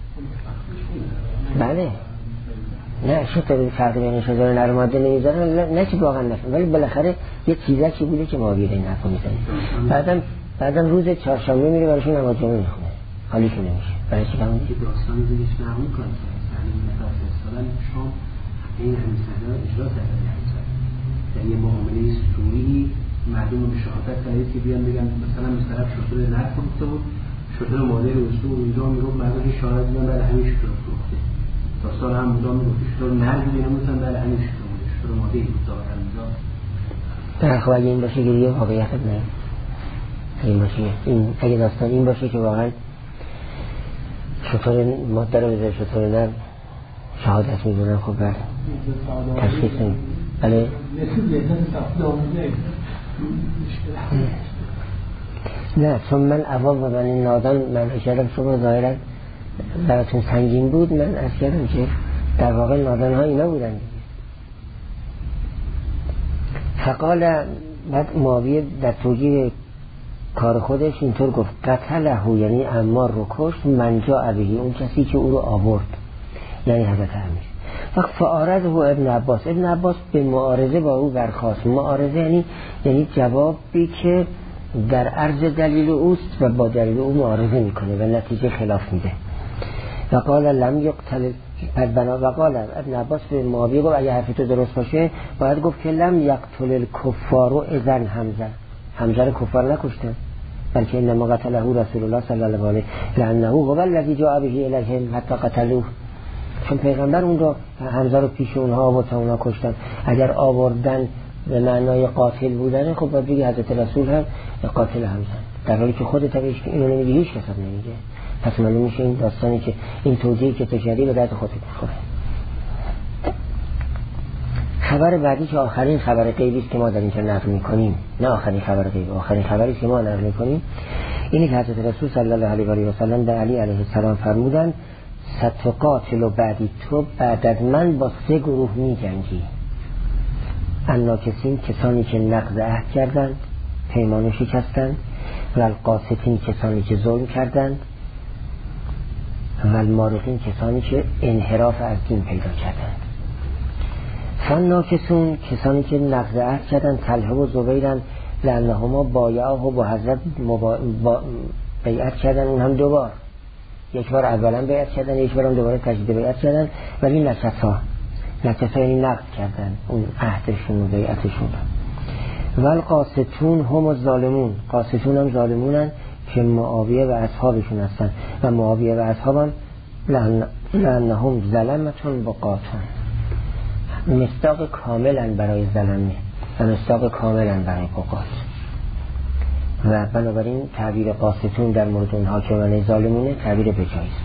بله نه شتر فرق بین شتر نر و ماده نمیذارن، نه چی واقعا نفهم، ولی بالاخره یه چیزی بوده که معاویه این حرفو میزنه. بعدم روز چهارشنبه میره براشون نماز جمعه میخونه، حالی که نمیشه. برای چی همون داستانی دیگه نقل میکنه یعنی مثلا شام این همسایه‌ها اجرا کردن، یعنی معامله سوری مردم به شهادت تایید که بیان بگن مثلا طرف شطور نر فروخته بود، شطور ماده رو استو اونجا میگفت مردم که شاهد بودن برای همین شطور فروخته. داستان هم بودا میگفت شطور نر بود، اینا میگفتن برای همین شطور ماده بود دارن اونجا. در خب اگه این باشه که دیگه واقعیت نه، این باشه اگه داستان این باشه که واقعا شطور ماده رو بذاره شطور نر شهادت میدونن، خب بر تشخیص نمید. بله نه، چون من عوام و من این نادان من اشارم شما ظاهرا براتون سنگین بود، من از کردم که در واقع نادان ها اینا بودن. فقال بعد معاویه در توجیه کار خودش اینطور گفت قتله یعنی عمار رو کشت، من جاء به، اون کسی که او رو آورد یعنی حضرت امیر. وقت فعارضه ابن عباس، ابن عباس به معارضه با او برخاست. معارضه یعنی جوابی که در عرض دلیل اوست و با دلیل او معارضه میکنه و نتیجه خلاف میده. و قال لم یقتل پس وقال ابن عباس به معاویه گفت اگه حرف تو درست باشه باید گفت که لم یقتل الکفار اذن حمزه رو کفار نکشتن، بلکه انما قتله رسول الله صلی الله علیه لانه هو الذی جاء به الیهم حتی قتلوه، چون پیغمبر اون رو حمزه رو پیش اونها آورد تا اونها کشتن. اگر آوردن به معنای قاتل بودن خب باید بگی حضرت رسول هم قاتل حمزه، در حالی که خودت بهش اینو نمیگی هیچ کس نمیگه. پس معلوم میشه این داستانی که این توجیهی که تشریعی به درد خودت میخوره. خبر بعدی که آخرین خبر غیبی است که ما در اینجا نقل میکنیم، نه آخرین خبر غیبی، آخرین خبری که ما نقل میکنیم اینی که حضرت رسول صلی الله علیه و سلم به علی علیه السلام فرمودن ستقاتل و بعدی تو بعد از من با 3 گروه میجنگی. الناکسین کسانی که نقض عهد کردند، پیمانو شکستند، و القاسطین کسانی که ظلم کردند، و المارقین کسانی که انحراف از دین پیدا کردند. فالناکسون کسانی که نقض عهد کردند، طلحه و زبیرن لانهما بایعه و با حضرت بیعت کردن، اون هم 2 بار، یک بار اولا بیعت کردن، یک بار هم دوباره تجدید بیعت کردن، ولی نکسا یعنی نقض کردن اون عهدشون و بیعتشون. و القاسطون هم الظالمون، قاسطون هم ظالمونن که معاویه و اصحابشون هستن و معاویه و اصحابم لانهم ظلمتون بقاتون، مصداق کاملا برای ظلمه و مصداق کاملا برای بقات، و بنابراین تعبیر قاسطون در مورد اونها که من ظالمونه تعبیر بجایست.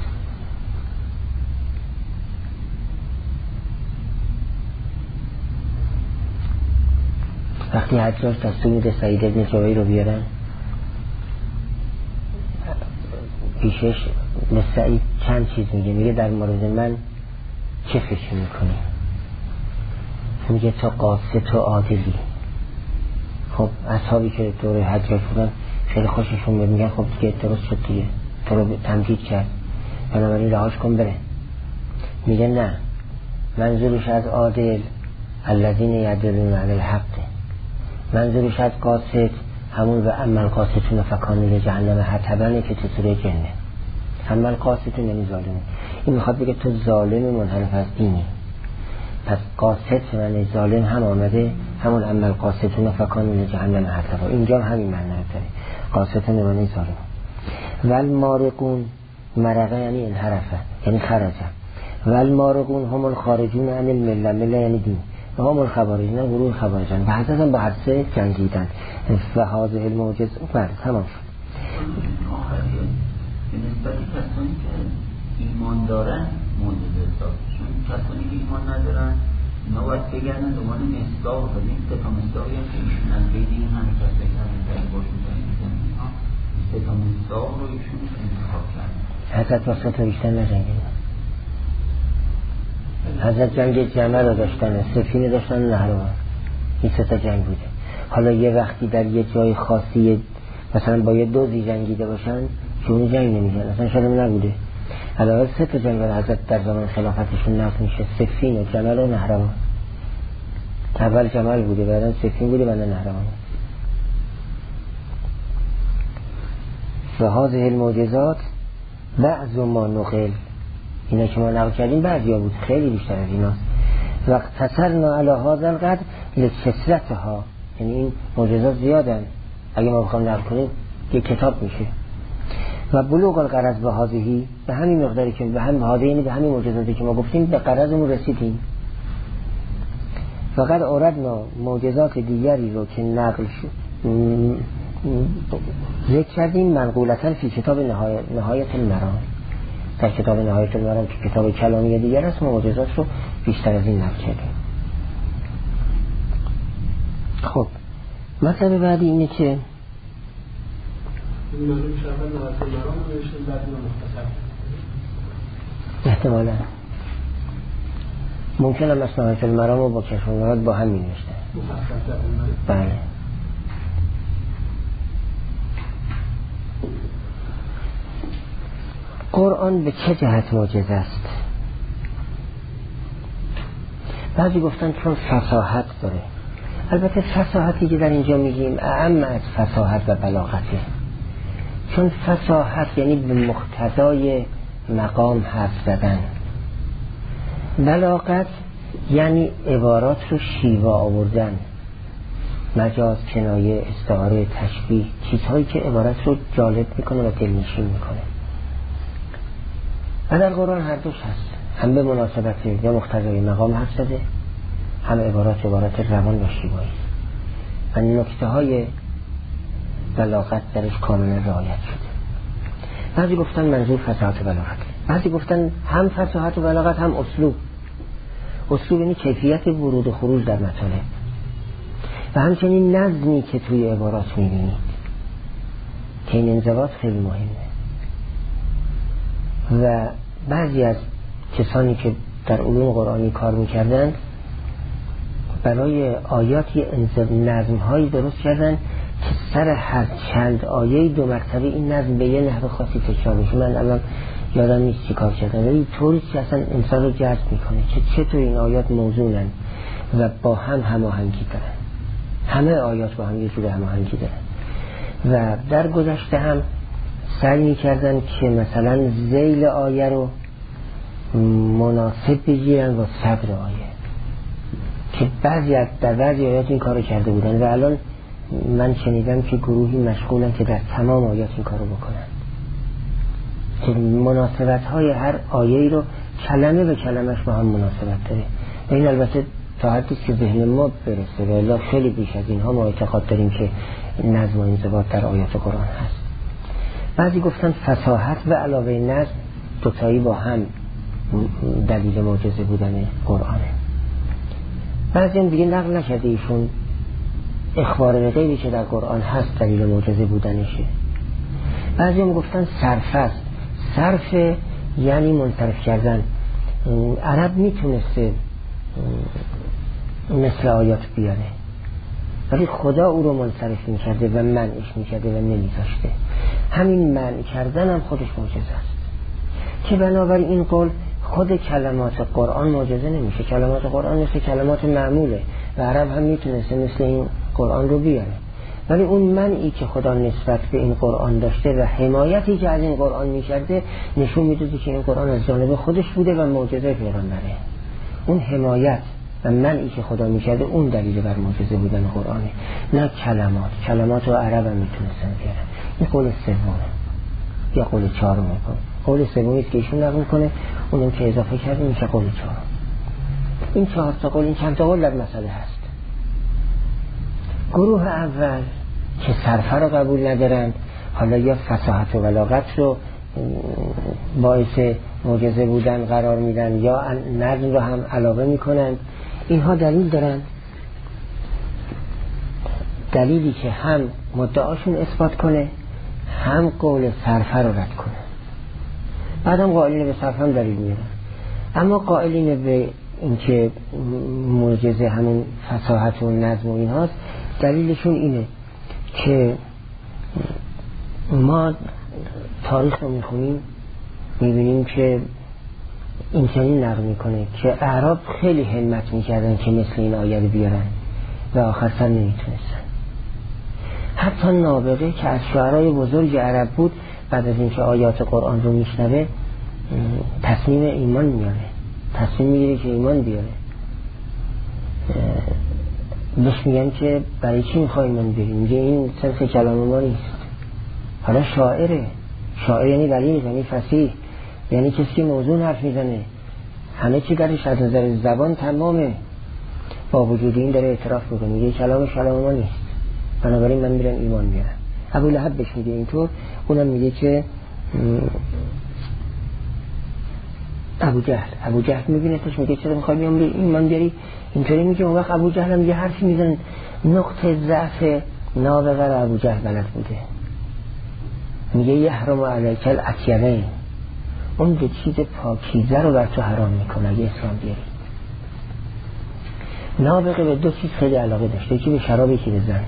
وقتی حجاج دستور میده سعید بن جبیر رو بیارن پیشش، به سعید چند چیز میگه در مورد من چه فکر میکنی؟ میگه تو قاسط و عادلی. خب اصحابی که دور حجاج بودن خیلی خوششون میاد، میگن خب دیگه درست شد دیگه، تو رو تمدید کرد بنابراین رهاش کن بره. میگه نه، منظورش از عادل الذین یعدلون علی الحق، منظورش از قاسط همون و اما قاسطون فکانوا لجهنم حطبا که تو سوره جنه، اما قاسطون یعنی ظالمه. این میخواد بگه تو ظالم منحرف از دینی. پس قاسط یعنی ظالم هم آمده، همون اما قاسطون فکانوا لجهنم حطبا، اینجا همین معنی داره، قاسطون یعنی ظالم. والمارقون، مرقه یعنی انحرفه یعنی خرجه، والمارقون هم الخارجون عن المله، مله یعنی دین، و هم الخوارجین گروه خوارجان و حضرت هم با هر 3 جنگیدن و هذه المعجزه بعد تمام شد. به نسبتی کسانی که ایمان دارن معجزه حساب، چون کسانی که ایمان ندارن اینا باید بگردن دنبال مصداق، ولی این 3 تا مصداقی هم که ایشون از بین این همه کسایی که همین در باشون جنگیدن 3 تا مصداق رو ایشون انتخاب کردن. حضرت با 3 تا بیشتر نجنگیدن. حضرت جنگ جمل رو داشتن، سفینه داشتن، نهروان، این 3 تا جنگ بوده. حالا یه وقتی در یه جای خاصی مثلا با یه دوزی جنگیده باشن که اون جنگ نمیشن، اصلا شده نبوده. علاوه 3 تا جنگ حضرت در زمان خلافتشون نقل میشه، سفینه، جمل و نهروان. اول جمل بوده، بعدا سفین بوده، بعدا نهروان. و هذه المعجزات بعض ما نقل، اینا که ما نقل کردیم بعضیا بود، خیلی بیشتر از ایناست. وقت تصرنا علی هذا القدر لکثرتها، یعنی این معجزات زیادن، اگه ما بخوام نقل کنیم یک کتاب میشه. و بلوغ الغرض به هذه، به همین مقداری که به همین هذه یعنی به همین معجزاتی که ما گفتیم به غرضمون رسیدیم. فقط اوردنا معجزات دیگری رو که نقل شد ذکر کردیم منقولتا فی کتاب نهایت المرام، در کتاب نهایت المرام که کتاب کلامی دیگر است، معجزات رو بیشتر از این نقل کردیم. خب مطلب بعدی اینه که احتمالا ممکن هم از نهایت المرام رو با کشف المراد با هم می نوشتن. بله. قرآن به چه جهت معجزه است؟ بعضی گفتن چون فصاحت داره. البته فصاحتی که در اینجا میگیم اعم از فصاحت و بلاغته، چون فصاحت یعنی به مقتضای مقام حرف زدن بلاغت یعنی عبارات رو شیوا آوردن، مجاز، کنایه، استعاره، تشبیه، چیزهایی که عبارت رو جالب میکنه و دلنشین میکنه. و در قرآن هر دوش هست، هم به مناسبت یا مقتضای مقام حرف زده، هم عبارات روان و شیوایی و نکته های بلاغت درش کاملا رعایت شده. بعضی گفتن منظور فصاحت و بلاغت، بعضی گفتن هم فصاحت و بلاغت هم اسلوب. اسلوب یعنی کیفیت ورود و خروج در مطالب و همچنین نظمی که توی عبارات میبینید که این انضباط خیلی مهمه. و بعضی از کسانی که در علوم قرآنی کار میکردن برای آیات یه نظم هایی درست کردن که سر هر چند آیه 2 مرتبه این نظم به یه نحو خاصی تکرار میشه. من الان یادم نیست چی کار کردن، ولی طوری که اصلا انسان رو جذب میکنه که چطور این آیات موزونن و با هم هماهنگی دارن. همه آیات با هم یه جور هماهنگی دارن. و در گذشته هم سعی میکردن که مثلا ذیل آیه رو مناسب بگیرن با صدر آیه، که در بعضی آیات این کارو کرده بودن و الان من شنیدم که گروهی مشغولن که در تمام آیات این کارو بکنن، که مناسبت های هر آیه رو کلمه به کلمش با هم مناسبت داره. و این البته تا حدی که ذهن ما برسه، و الا خیلی بیش از اینها ما اعتقاد داریم که نظم و انضباط در آیات قرآن هست. بعضی گفتن فصاحت و علاوه نظم دوتایی با هم دلیل معجزه بودن قرآنه. بعضی هم دیگه نقل نکرده ایشون اخبار به غیبی که در قرآن هست دلیل معجزه بودنشه. بعضی هم گفتن صرف است. صرف یعنی منصرف کردن. عرب میتونسته مثل آیات بیاره، ولی خدا او رو منصرف میکرده و منعش میکرده و نمیذاشته. همین منع کردن هم خودش معجزه است، که بنابراین این قول خود کلمات قرآن معجزه نمیشه. کلمات قرآن مثل کلمات معموله و عرب هم میتونسته مثل این قرآن رو بیاره، ولی اون منعی که خدا نسبت به این قرآن داشته و حمایتی که از این قرآن میکرده نشون میداده که این قرآن از جانب خودش بوده و معجزه پیغمبره. اون حمایت و منعی که خدا میکرده اون دلیل بر معجزه بودن قرآنه، نه کلمات رو عرب هم میتونستن بیارن. این قول سومه یا قول چهارمه. قول سومی است که ایشون نقل میکنه، اونم که اضافه کرده میشه قول چهارم. این 4 تا قول، این چند تا قول در مسئله هست. گروه اول که صرفه رو قبول ندارند، حالا یا فصاحت و بلاغت رو باعث معجزه بودن قرار میدن یا نظم رو هم علاوه میکنن. اینها دلیل دارن، دلیلی که هم مدعاشون اثبات کنه هم قول صرفه رو رد کنه. بعد هم قائلین به صرفه هم دلیل میارن، اما قائلین به اینکه معجزه همون فصاحت و نظم و اینهاست، دلیلشون اینه که ما تاریخ رو میخونیم میبینیم که این چنین نقل میکنه که اعراب خیلی همت میکردن که مثل این آیه رو بیارن و آخر سر نمیتونستن. حتی نابغه که از شعرای بزرگ عرب بود، بعد از اینکه آیات قرآن رو میشنوه تصمیم ایمان میاره، تصمیم میگیره که ایمان بیاره. بهش میگن که برای چی میخوای ایمان بیاری؟ میگه این صرف کلام ما نیست. حالا شاعر یعنی بلیغ، یعنی فصیح، یعنی کسی که موضوع حرف میزنه، همه چی درش از نظر زبان تمامه، با وجود این داره اعتراف میکنه، میگه کلام ما نیست، بنابراین من میرم ایمان بیارم. ابو لهب بهش میگه اینطور، اونم میگه که ابو جهل میبینه تش، میگه چرا میخوای ایمان بیاری؟ اینطوری میگه. اون وقت ابو جهل هم یه حرفی میزنه، نقطه ضعف نابغه رو ابو جهل بلد بوده، میگه یحرم علیک الاطیبین، اون 2 چیز پاکیزه رو بر تو حرام میکنه اگه اسلام بیاری. نابغه به 2 چیز خیلی علاقه داشته، یکی به شراب، یکی به زن.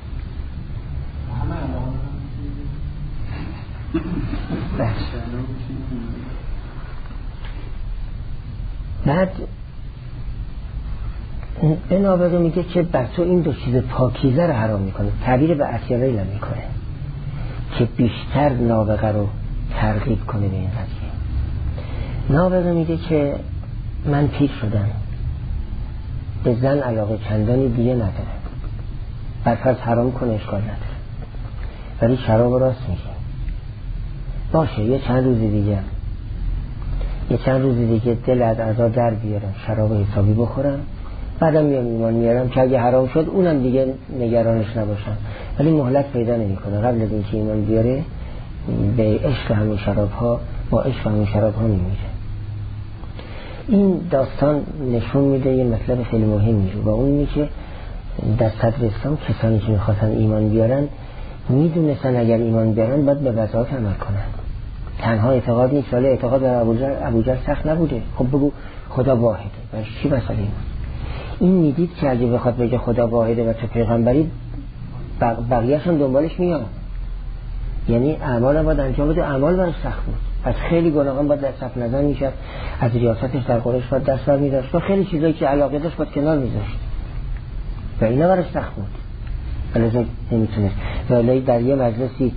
بعد به نابغه میگه که بر تو این 2 چیز پاکیزه رو حرام میکنه، تعبیر به اطیبین میکنه که بیشتر نابغه رو ترغیب کنه به این قضیه. نابغه میگه که من پیر شدم، به زن علاقه چندانی دیگه ندارم، برفرض حرام کنه اشکال نداره، ولی شراب راست میگه باشه یه چند روز دیگه دل از عزا در بیارم، شراب حسابی بخورم، بعدم میام ایمان میارم که اگه حرام شد اونم دیگه نگرانش نباشم، ولی مهلت پیدا نمیکنه. قبل از اینکه ایمان بیاره به عشق همین شراب ها با عشق همین شراب ها میمیره. این داستان نشون میده یه مطلب خیلی مهمی رو، و اون اینه که در صدر اسلام کسانی که میخواستن ایمان بیارن میدونستن اگر ایمان بیارن باید به وظایف عمل کنن. تنها اعتقاد نیست، ولی اعتقاد بر ابوجهل سخت نبوده. خب بگو خدا واحده، برای چی مسئله این میدید که اگه بخواد بگه خدا واحده و تو پیغمبری بقیه‌اش هم دنبالش میان، یعنی اعمال باید انجام بده، اعمال براش سخت بود، از خیلی گناهان باید در صف نظر میشد، از ریاستش در قریش باید دست بر میداشت و خیلی چیزایی که علاقه داشت باید کنار میذاشت و اینا براش سخت بود، ولی نمیتونست. ولی در یه مجلسی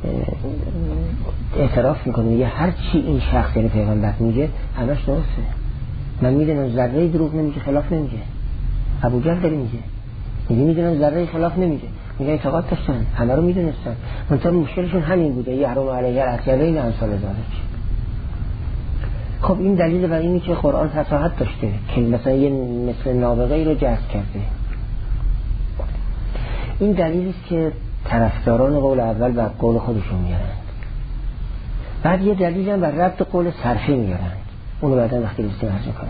اعتراف میکنه میگه هر چی این شخص یعنی پیغمبر میگه همش درسته، من میدونم ذره دروغ نمیگه، خلاف نمیگه. ابوجهل داره میگه میدونم ذره خلاف نمیگه، میگه اعتقاد داشتن، همه رو میدونستن، منتها مشکلشون همین بوده، یحرم علیه العتیبین امثال ذالک. خب این دلیل بر اینه که قرآن فصاحت داشته که مثلا یه مثل نابغه ای رو جذب کرده. این دلیلی است که طرفداران قول اول بر قول خودشون میارن، بعد یه دلیل هم بر رد قول صرفی میارن، اونو بعدا وقتی رسیم عرض میکنن.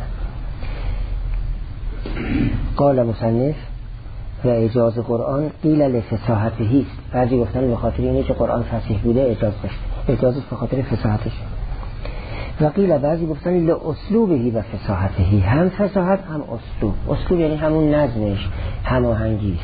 قال مصنف و اجاز قرآن قیل لفصاحته است، بعضی گفتن به خاطر اینه که قرآن فصیح بوده اجاز داشته، اجازش به خاطر فصاحتش، و قیل بعضی گفتن لاسلوبهی و فصاحته، هم فصاحت هم اسلوب. اسلوب یعنی همون نظمش، هماهنگیش.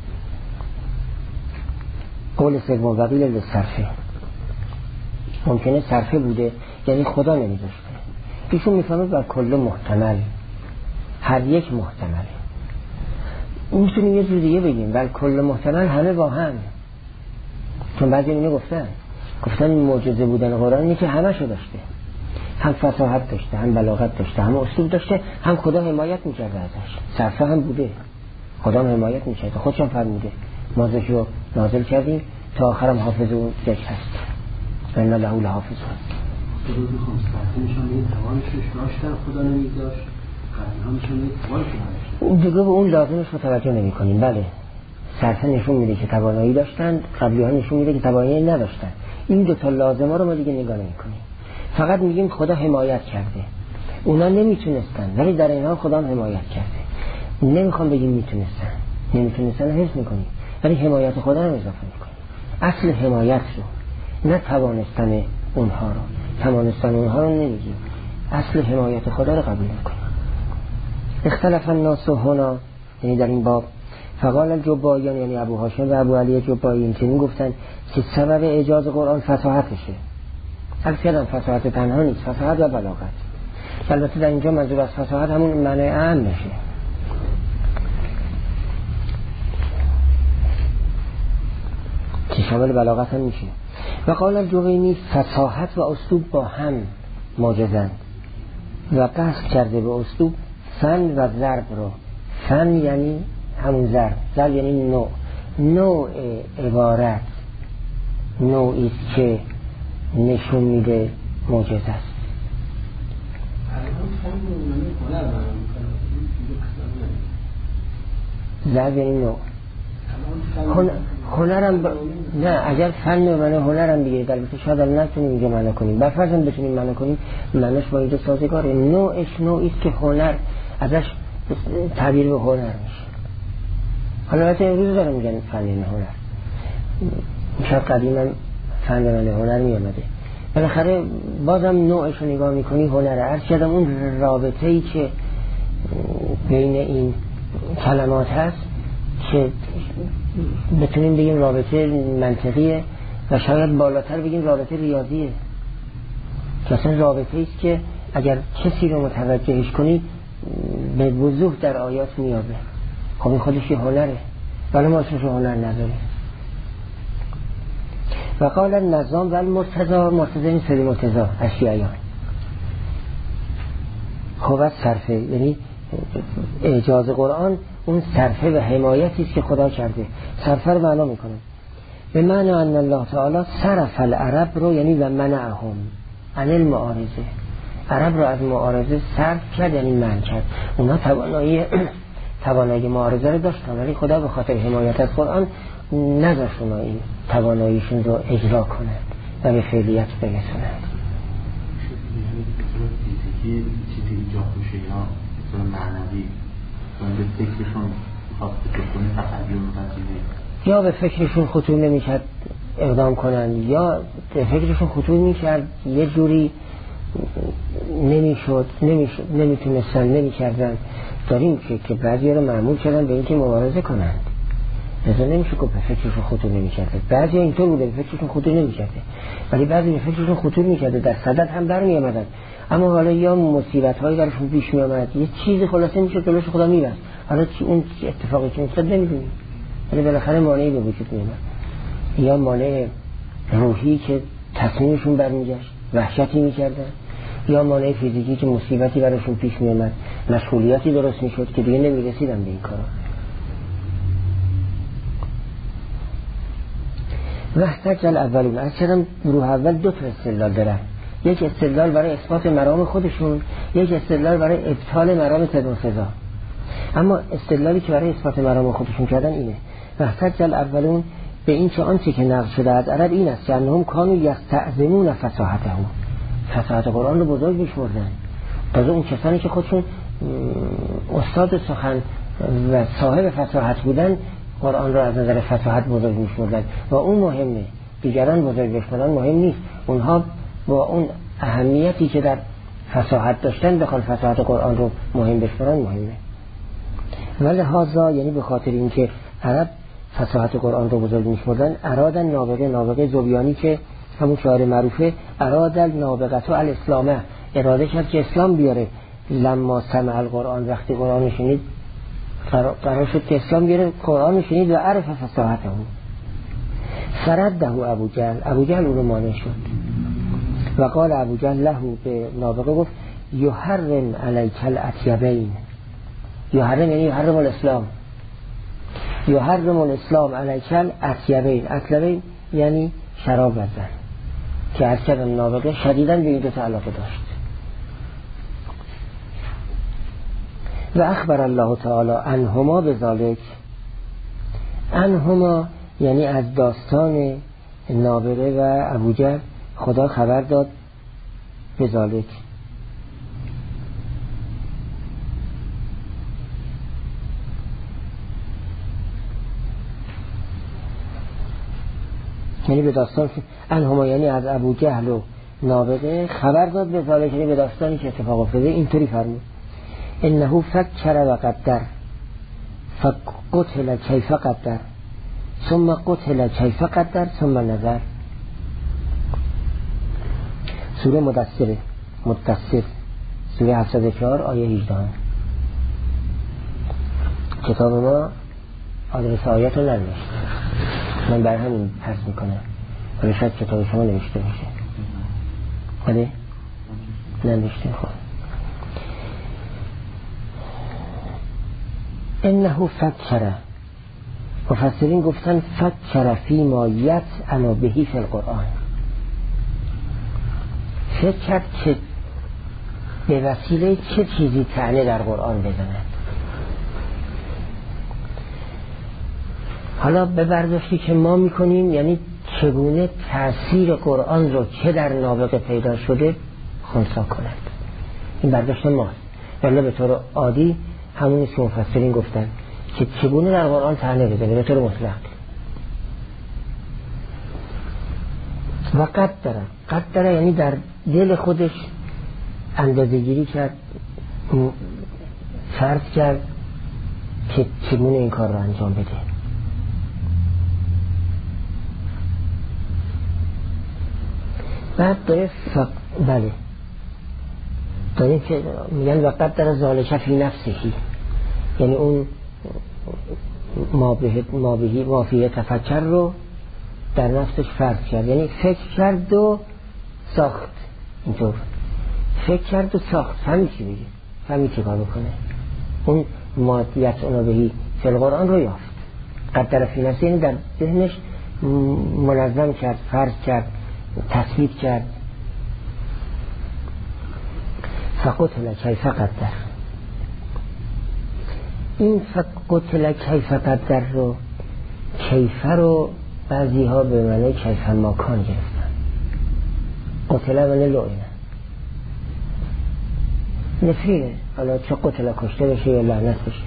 قول سوم و قیل لصرفه، ممکنه صرفه بوده یعنی خدا نمیذاشته، ایشون میفهمه بر کل محتمل، هر یک محتمله. میتونیم یه جور دیگه بگیم بر کل محتمل همه با هم، چون بعضی اینو گفتن این معجزه بودن قرآن اینه که همه شو داشته، هم فصاحت داشته، هم بلاغت داشته، هم اسلوب داشته، هم خدا حمایت میکرده ازش، صرفه هم بوده، خدا هم حمایت میکرده، خودشم فرموده ما ذکر نازل کردیم تا آخرم حافظ اون ذکر هست و انا له لحافظ. درود میخوام صرفه‌شون این توانشش داشتن خدا نمیذاشت، قبلی‌هاشون این توانش نداشتن، اون دیگه به اون لازمش رو توجه نمی کنیم. بله صرفه نشون میده که توانایی داشتن، قبلی‌ها نشون میده که توانایی نداشتن، این دو تا لازمه رو ما دیگه نگاه نمی کنیم، فقط میگیم خدا حمایت کرده. اونا نمیتونستن ولی در این حال خدا هم حمایت کرده. نمیخوام بگیم نمیتونستن حفظ میکنیم، ولی حمایت خدا رو اضافه میکنیم. اصل حمایت رو، نه توانستن اونها رو، توانستن اونها رو نمیگیم، اصل حمایت خدا رو قبول میکنیم. اختلاف الناس هنا، یعنی در این باب، فقال الجبائیان یعنی ابو هاشم و ابو علی جبایی این گفتن که سبب اجاز قرآن فصاحتشه. اکثرا فصاحت تنها نیست، فصاحت و بلاغت. البته در اینجا منظور از فصاحت همون معنی عام میشه، که شامل بلاغت هم میشه. و قال الجوینی فصاحت و اسلوب با هم معجزند و قصد کرده به اسلوب فن و ضرب رو. فن یعنی همون ضرب یعنی نوع عبارت، نوعی که نشون میده معجزه است. ضرب یعنی نوع هنرم نه، اگر فن و هنرم بگیرید البته شاید نتونیم اینجا معنی کنیم، برفرض بتونیم معنی کنیم، معنیش با اینجا سازگاره. نوعش نوعی است که هنر ازش تعبیر به هنر میشه. حالا البته امروز دارم میگن فن و هنر، شاید قدیما فن و هنر میامده، بالاخره بازم نوعش رو نگاه میکنی هنره. عرض کردم اون رابطه‌ای که بین این کلمات هست که بتونیم بگیم رابطه منطقیه و شاید بالاتر بگیم رابطه ریاضیه، که اصلا رابطه ایست که اگر کسی رو متوجهش کنی به وضوح در آیات میابه. خب این خودش یه هنره، ولی ما اسمش هنر نداره. و قال النظام و المرتضی، مرتضی این سری مرتضی اشیایان. هو صرفه، یعنی اعجاز قرآن اون صرفه و حمایتی است که خدا کرده. صرفه رو معنا میکنه به معنی ان الله تعالی صرف العرب رو، یعنی و منعهم عن المعارضه، عرب رو از معارضه صرف کرد، یعنی منع کرد. اونا توانایی معارضه رو داشتن، ولی خدا به خاطر حمایت از قرآن نذاشت اونا این تواناییشون رو اجرا کنند و به فعلیت برسونند. چیزی جا خوشه یا مثلا معنوی به فکرشون خواسته کنه تخیل متجیبه، یا به فکرشون خطور نمیکرد اقدام کنن، یا به فکرشون خطور میکرد یه جوری نمیتونستن نمیکردن. داریم که بعضی رو معمول کردن به اینکه مبارزه کنند، لذا نمیشه که به فکرشون خطور نمیکرده. بعضی اینطور بوده به فکرشون خطور نمیکرده، ولی بعضی به فکرشون خطور میکرده، در صدد هم در میامدن، اما حالا یا مصیبت هایی درشون پیش میامد، یه چیزی خلاصه میشه جلوش خدا میبست، حالا اون اتفاقی که افتاد نمیدونیم، ولی بالاخره مانعی به وجود میامد، یا مانع روحی که تصمیمشون برمیگشت وحشتی میکردن، یا مانع فیزیکی که مصیبتی براشون پیش میامد، مشغولیاتی درست میشد که دیگه نمیرسیدن به این کارا. واحتج الاولون، اصلا گروه اول دو تا استدلال دارن، یک استدلال برای اثبات مرام خودشون، یک استدلال برای ابطال مرام تدون سزا. اما استدلالی که برای اثبات مرام خودشون کردن اینه: واحتج الاولون به این که آنچه که نقل شده از عرب این است که انهم کانوا یستعظمون فصاحته، فصاحت قرآن رو بزرگ میشمردن. تازه اون کسانی که خودشون استاد سخن و صاحب فصاحت بودن قرآن رو از نظر فصاحت بزرگ میشمردن و اون مهمه، دیگران بزرگ بشمردن مهم نیست. اونها با اون اهمیتی که در فصاحت داشتن بخوان فصاحت قرآن رو مهم بشمردن مهمه. ولی هذا، یعنی به خاطر اینکه عرب فصاحت قرآن رو بزرگ میشمردن، ارادن نابغه زبیانی که همون شاعر معروفه، ارادل نابغتو الاسلامه، اراده کرد که اسلام بیاره. لما سمع القرآن، وقتی قرآن شنید قرار شد که اسلام بیاره، قرآن شنید و عرف فصاحته. فرده ابو جهل او رو مانع شد و قال ابو جهل له، به نابغه گفت یحرم علیک الاطیبین. یحرم یعنی یحرم الاسلام، یحرم الاسلام علیک الاطیبین. اطیبین یعنی شراب و زن، که از کردن نابغه شدیداً به این دو علاقه داشت. و اخبر الله تعالی عنهما بذالک، عنهما یعنی از داستان نابغه و ابوجهل خدا خبر داد بذالک. یعنی به داستان عنهما یعنی از ابوجهل و نابغه خبر داد بذالک، یعنی به داستانی که اتفاق افتاده. اینطوری فرمود: انه فکر و قدر فقتل کیف قدر ثم قتل کیف قدر ثم نظر. سوره مدثر سوره 74 آیه 18. کتاب ما آدرس آیات رو ننوشت، من بر همین پس میکنم، ولی شاید کتاب شما نوشته باشه، ولی ننوشته. خب انه فکر، مفسرین گفتن فکر فی ما یطعن بهی فی القرآن، فکر کرد که به وسیله چه چیزی طعنه در قرآن بزند. حالا به برداشتی که ما میکنیم، یعنی چگونه تأثیر قرآن رو که در نابغه پیدا شده خنثی کند، این برداشت ماست. ولی به طور عادی همونی که مفسرین گفتن که چگونه در قرآن طعنه بزنه به طور مطلق. و قدره یعنی در دل خودش اندازه گیری کرد، فرض کرد که چگونه این کار رو انجام بده. بعد داره بله داریم که میگن و قدر ذالک فی نفسهی، یعنی اون ما فیه تفکر رو در نفسش فرض کرد، یعنی فکر کرد و ساخت. اینطور فکر کرد و ساخت، همین چی میگه همین چیکار بکنه؟ اون مادیت اونو بهی فی القرآن رو یافت، قدر فی نفسه، یعنی در ذهنش منظم کرد، فرض کرد، تصویب کرد. فقتل کیف قدر، این فقتل کیف قدر رو، کیف رو بعضی ها به معنی کیف ماکان گرفتن. قتل معنی لعنه، نفرینه، حالا چه قتل کشته بشه یا لعنت بشه،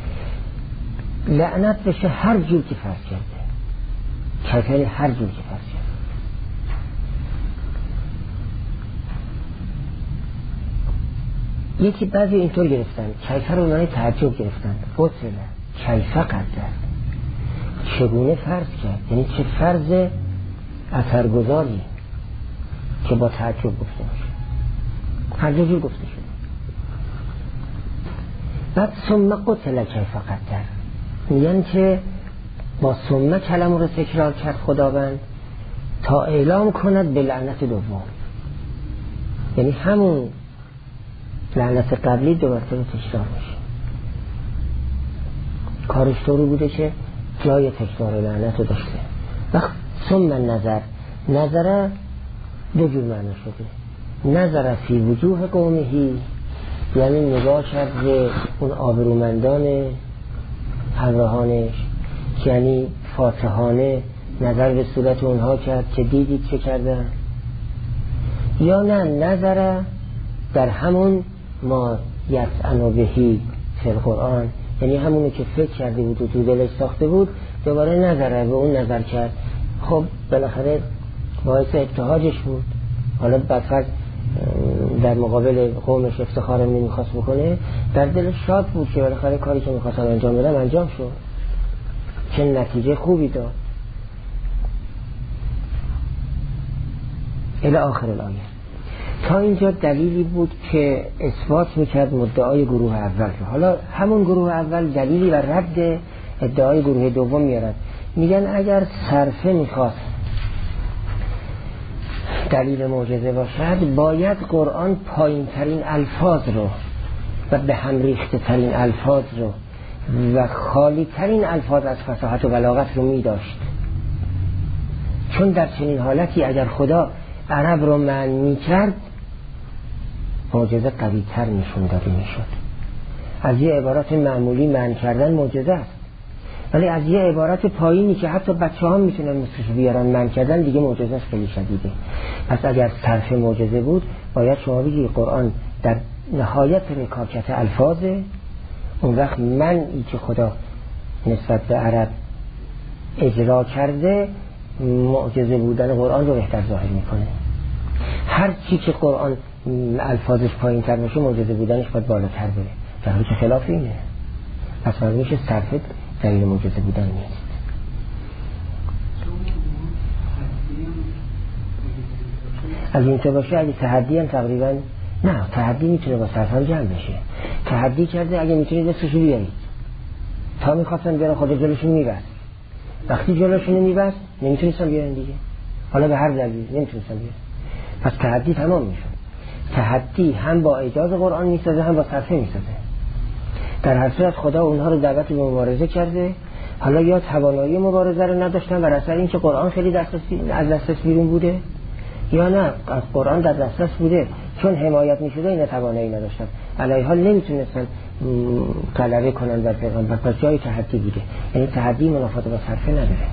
لعنت بشه هر جور که فرض کرده، کیفری هر جور که فرض کرده. یکی بعضی اینطور گرفتن، کیفه رو معنی تعجب گرفتن، قتل کیفه قدر، چگونه فرض کرد، یعنی چه فرض اثرگذاری که با تعجب گفته باشه، هر جور گفته شده. بعد ثم قتل کیف قدر، میگن که با ثم کلمه رو تکرار کرد خداوند تا اعلام کند به لعنت دوم، یعنی همون لعنت قبلی دو مرتبه تکرار میشه. کارش طوری بوده که جای تکرار لعنت رو داشته. وقت ثم نظر دو جور معنی شده، نظر فی وجوه قومهی، یعنی نگاه کرد به اون آبرومندان همراهانش، یعنی فاتحانه نظر به صورت اونها کرد که دیدید چه کردن، یا نه نظر در همون ما یسعنو بهی فی القرآن، یعنی همونو که فکر کرده بود و تو دلش ساخته بود دوباره نظره به اون نظر کرد. خب بالاخره باعث ابتهاجش بود، حالا بدفرض در مقابل قومش افتخار نمیخواست بکنه، در دلش شاد بود که بالاخره کاری که میخواستن انجام بدم انجام شد، چه نتیجه خوبی داد. الی آخر الآیه. تا اینجا دلیلی بود که اثبات میکرد مدعای گروه اول رو. حالا همون گروه اول دلیلی و رد ادعای گروه دوم میارد. میگن اگر صرفه میخواست دلیل معجزه باشد باید قرآن پایین ترین الفاظ رو و به هم ریخته ترین الفاظ رو و خالی ترین الفاظ از فصاحت و بلاغت رو می داشت، چون در چنین حالتی اگر خدا عرب رو منع می کرد معجزه قوی تر نشون داده می شد. از یه عبارت معمولی منع کردن معجزه است، ولی از یه عبارت پایینی که حتی بچه ها میتونن مثلش بیارن منع کردن دیگه معجزه است خیلی شدیده. پس اگر صرف معجزه بود باید شما بگی قرآن در نهایت رکاکت الفاظه، اون وقت منعی که خدا نسبت به عرب اجرا کرده معجزه بودن قرآن رو بهتر ظاهر میکنه. هر چی که قرآن الفاظش پایین تر باشه معجزه بودنش باید بالاتر بره، در حالی که خلاف اینه. پس معلومه صرفت دلیل معجزه بودن نیست. از این باشه اگه تحدی هم تقریبا نه، تحدی میتونه با صرف هم جمع بشه. تحدی کرده اگه میتونید دستشو بیارید، تا میخواستن بیارن خود جلوشون میبست، وقتی جلوشون میبست نمیتونستن بیارن دیگه، حالا به هر دلیل نمیتونستن بیارن، پس تحدی تمام میشد. تحدی هم با ایجاز قرآن میسازه هم با صرفه میسازه. در هر صورت خدا اونها رو دعوت به مبارزه کرده، حالا یا توانایی مبارزه رو نداشتن بر اثر اینکه قرآن خیلی از دسترس بیرون بوده، یا نه از قرآن در دسترس بوده چون حمایت میشده اینا توانایی نداشتن، علیه حال نمیتونستن غلبه کنن بر پیغمبر، پس جای تحدی بوده. یعنی تحدی منافات با صرفه نداره.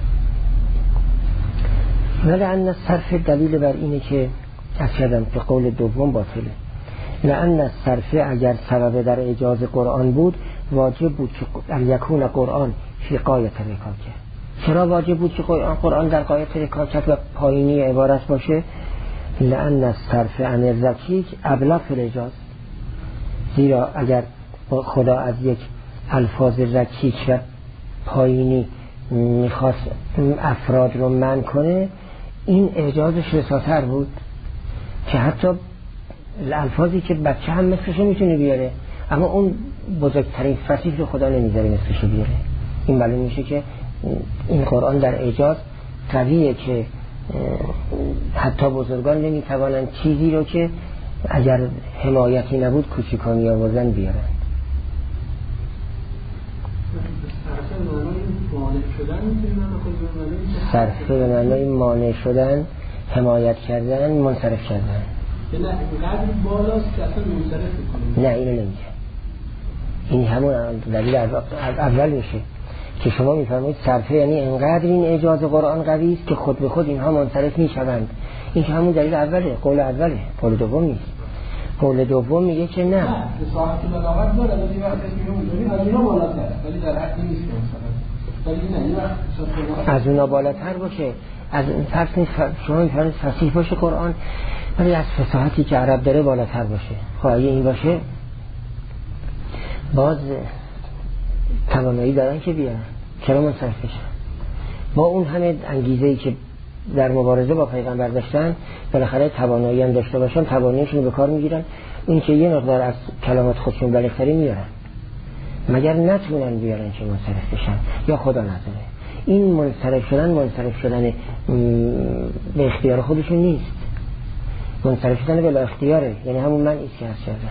ولی ان صرف دلیل بر اینه که اصلا که قول دوم باطله. لأن صرفه اگر سبب در اجاز قرآن بود واجب بود که یکون قرآن فی قایت رکاکه. چرا واجب بود که قرآن در قایت رکاکت و پایینی عبارت باشه؟ لأن صرفه عن الرکیک ابلغ فی الاجاز، زیرا اگر خدا از یک الفاظ رکیک و پایینی میخواست افراد رو منع کنه این اعجازش رساتر بود، که حتی الفاظی که بچه هم مثلشو میتونه بیاره اما اون بزرگترین فصیح رو خدا نمیذاره مثلشو بیاره. این معلوم میشه که این قرآن در اعجاز قویه که حتی بزرگان نمیتوانند چیزی رو که اگر حمایتی نبود کوچیکا می آوردن بیارن. صرفه به معنای مانع شدن، حمایت کردن، منصرف کردن. نه اینقدر بالاست که اصلا منصرف میکنه. نه اینو نمیگه. این همون دلیل اول میشه که شما میفرمایید صرفه یعنی انقدر این اعجاز قرآن قوی است که خود به خود اینها منصرف میشوند. این که همون دلیل اوله، قول اوله، قول دوم نیست. قول دوم میگه که نه صاحب بلاغت داره ولی وقتی میگه اونجوری از اینا بالاتره ولی در حد نیست مثلا. ولی نه یه وقت از اونا بالاتر باشه، از فرض نیست شما میفرمایید فصیح باشه قرآن ولی از فصاحتی که عرب داره بالاتر باشه. خب اگه این باشه باز توانایی دارن که بیارن، چرا منصرف بشن؟ با اون همه انگیزه‌ای که در مبارزه با پیغمبر داشتن بالاخره توانایی هم داشته باشن، تواناییشون رو به کار میگیرن. این که یه مقدار از کلمات خودشون بلغتری میارن، مگر نتونن بیارن که منصرف بشن یا خدا نذاره. این منصرف شدن به اختیار خودشون نیست، منصرف شدن بلا اختیاره، یعنی همون من ایستی هست کردن.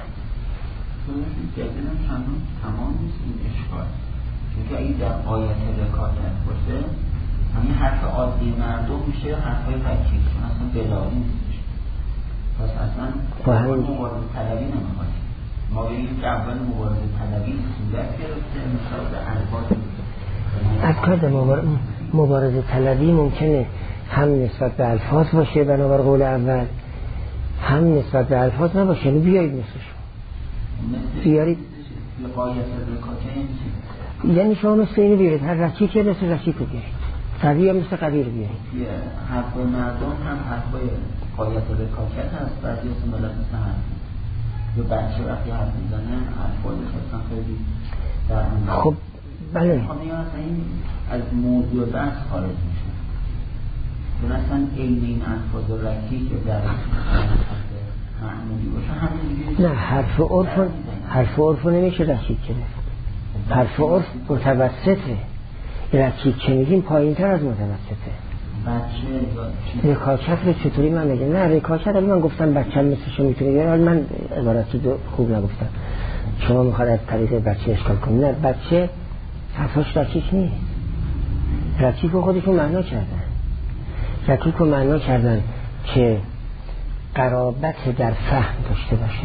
تمام نیست این اشکال، چون اگه در آیت رکاتت باشه همین حرف عادی مردم میشه حرفای تکیه، چون اصلا بلایی نیستش. پس اصلا مبارزه طلبی نمیخواهیم ما بگیم که اول مبارزه طلبی صورت گرفته مثال به الفاظ. از کار مبارزه طلبی ممکنه هم نسبت به الفاظ باشه بنابر قول اول، هم نسبت به الفاظ نباشه. بیایید مثلش بیارید یعنی شما مثل اینو بیارید، هر رکیکه مثل رکیک رو بیارید، قوی هم مثل قوی رو بیارید. حرفای مردم هم حرفای قایت و رکاکت هست، بعضی از ملت مثل هست یا بچه وقتی حرف میزنه الفاظش اصلا خیلی در هم. خب بله خانه اصلا این از موضوع بحث خارج میشه، چون اصلا این الفاظ و رکیک در معمولی باشه همین. نه حرف عرف نمیشه رکیک گرفت، حرف عرف متوسطه، رکیک که میگیم پایین تر از متوسطه. بچه رکاکت رو چطوری من بگم؟ نه رکاکت رو من گفتم بچه مثلشو میتونه بیاره، من عبارتی خوب نگفتم، شما میخواد از طریق بچه اشکال کنید. نه بچه حرفاش رکیک نیست، رکیک رو خودشون معنا کردن، رکیک رو معنا کردن که قرابت در فهم داشته باشه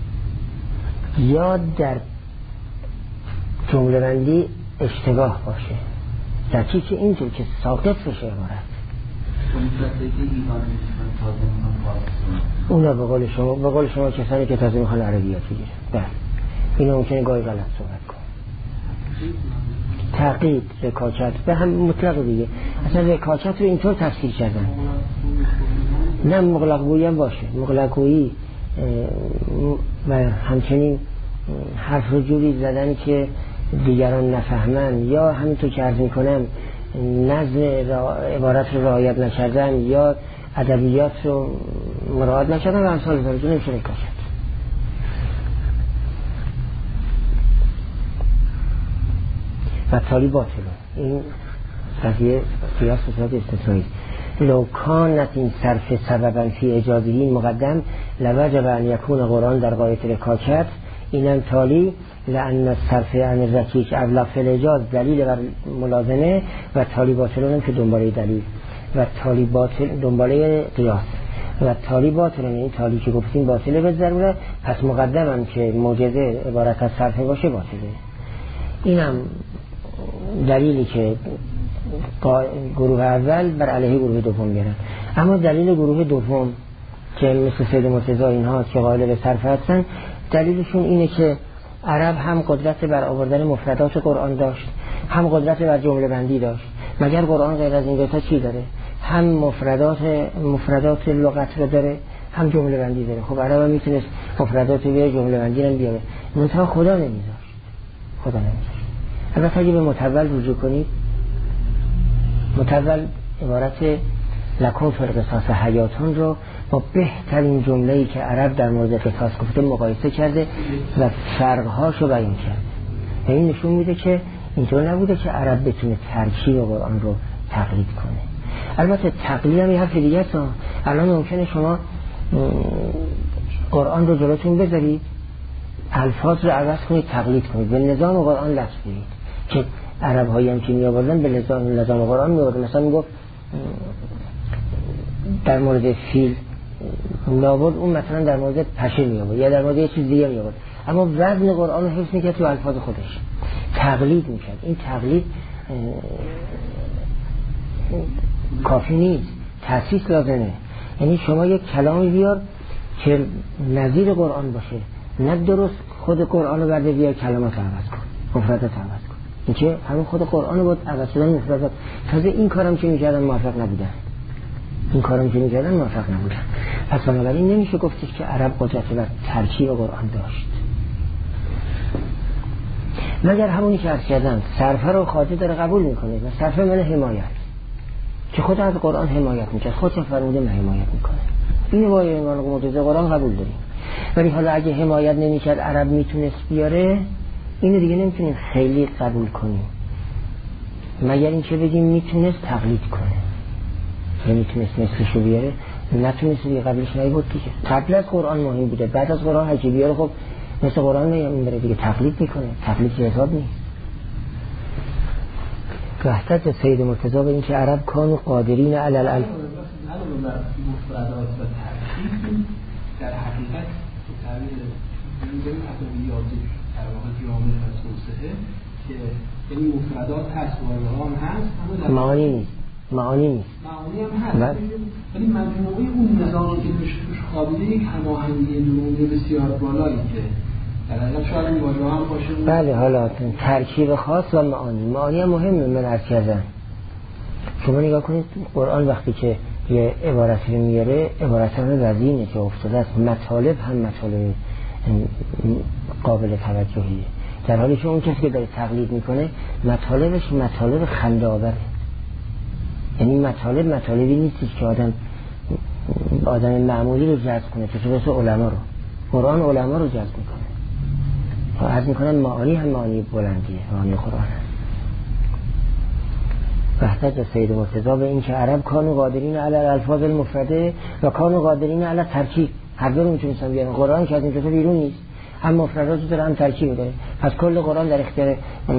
یا در جمله بندی اشتباه باشه. رکیک اینطور که ساقط بشه عبارت. اونا به قول شما کسانی که تازه میخوان عربیات بگیرن، بله اینا ممکنه گاهی غلط صحبت کنه. تعقید، رکاکت به هم مطلق دیگه. اصلا رکاکت رو اینطور تفسیر کردن. نه مغلقگویی هم باشه، مغلقگویی و همچنین حرف رو جوری زدن که دیگران نفهمن، یا همینطور که عرض میکنم نظم عبارت رو رعایت نکردن یا ادبیات رو مراعات نکردن و امثال ذالک نمیشه رکاکت. و تالی باطله. این قضیه قیاس به صورت استثنایی. لو کانت این صرف سببا فی اجازهی مقدم لوجب ان یکون قرآن در غایت رکاکت. اینم تالی لأن الصرف عن الرکیک ابلغ فی الاجاز دلیل بر ملازمه و تالی باطلون که دنباله دلیل و تالی باطل دنباله قیاس و تالی باطلون. این تالی که گفتیم باطله به ضروره، پس مقدمم که معجزه عبارت از صرف باشه باطله. اینم دلیلی که گروه اول بر علیه گروه دوم میرن. اما دلیل گروه دوم که مثل سید مرتضی اینها که قائل به صرف هستن، دلیلشون اینه که عرب هم قدرت بر آوردن مفردات قرآن داشت، هم قدرت بر جمله بندی داشت. مگر قرآن غیر از این دوتا چی داره؟ هم مفردات لغت رو داره، هم جمله بندی داره. خب عرب هم میتونست مفردات بیاره، جمله بندی هم بیاره، منتها خدا نمیذاشت. البته اگه به متول رجوع کنید، متول عبارت لکن فی القصاص حیاتون رو با بهترین جمله‌ای که عرب در مورد قصاص گفته مقایسه کرده و فرق‌هاشو بیان کرده. و این نشون میده که اینطور نبوده که عرب بتونه ترکیب قرآن رو تقلید کنه. البته تقلید هم یه حرف دیگه است. الان ممکنه شما قرآن رو جلوتون بذارید، الفاظ رو عوض کنید، تقلید کنید، به نظام قرآن لفظ بدید. که عرب هایی هم که می آوردن به نظام قرآن می آوردن. مثلا می گفت در مورد فیل می آورد، اون مثلا در مورد پشه می آورد یا در مورد یه چیز دیگه می آورد، اما وزن قرآن رو حفظ می کرد تو الفاظ خودش، تقلید می کرد. این تقلید کافی نیست، تأسیس لازمه. یعنی شما یک کلامی بیار که نظیر قرآن باشه، نه درست خود قرآن رو برده بیار کلمات عوض کن، مفردات عوض کن. این که همون خود قرآن رو بود عوض شدن مفردات. تازه این کارم که میکردن موفق نبودن، پس بنابراین نمیشه گفتش که عرب قدرت بر ترکیب قرآن داشت، مگر همونی که عرض کردن صرفه رو خواجه داره قبول میکنه و صرفه من حمایت، که خود از قرآن حمایت میکرد، خودش فرموده من حمایت میکنه. این وای ایمان و معجزه قرآن قبول داریم. ولی حالا اگه حمایت نمیکرد عرب میتونست بیاره، اینو دیگه نمیتونیم خیلی قبول کنیم، مگر اینکه بگیم میتونست تقلید کنه، نمیتونست مثلشو بیاره، نتونست دیگه قبلش نبود دیگه. قبل از قرآن مهم بوده، بعد از قرآن هرچی بیاره خب مثل قرآن میاره دیگه، تقلید میکنه، تقلید حساب نیست. وحدت سید مرتضی به این که عرب کانوا قادرین علی الالف علاوه بر مفردات و ترکیب، در حقیقت تعبیر ادبیات در واقع جامع و توسعه که یعنی مفردات هست و الهام هست، اما معانی نیست هم هست، ولی مجموعه اون نظامی که توش خوابیده یک هماهنگی درونی بسیار بالایی که در حقیقت شاید این واژه هم باشه. بله، حالا ترکیب خاص و معانی هم مهمه. من عرض کردم شما نگاه کنید قرآن وقتی که یه عبارتی رو میاره، عبارت هم وزینه که افتاده است، مطالب هم مطالب قابل توجهیه، در حالی که اون کسی که داره تقلید میکنه مطالبش مطالب خنده آوره. یعنی مطالبی نیستی که آدم معمولی رو جذب کنه، چه برسه علما رو. قرآن علما رو جذب میکنه و عرض میکنم معانی هم معانی بلندیه، معانی قرآن هست. وحدت سید مرتضی به این که عرب کانوا قادرین علی الالفاظ المفرده و کانوا قادرین علی ترکیب، هر دو رو میتونستن بیارن. قرآن که از این بیرون نیست، هم مفردات داره هم ترکیب داره، پس کل قرآن در اختیار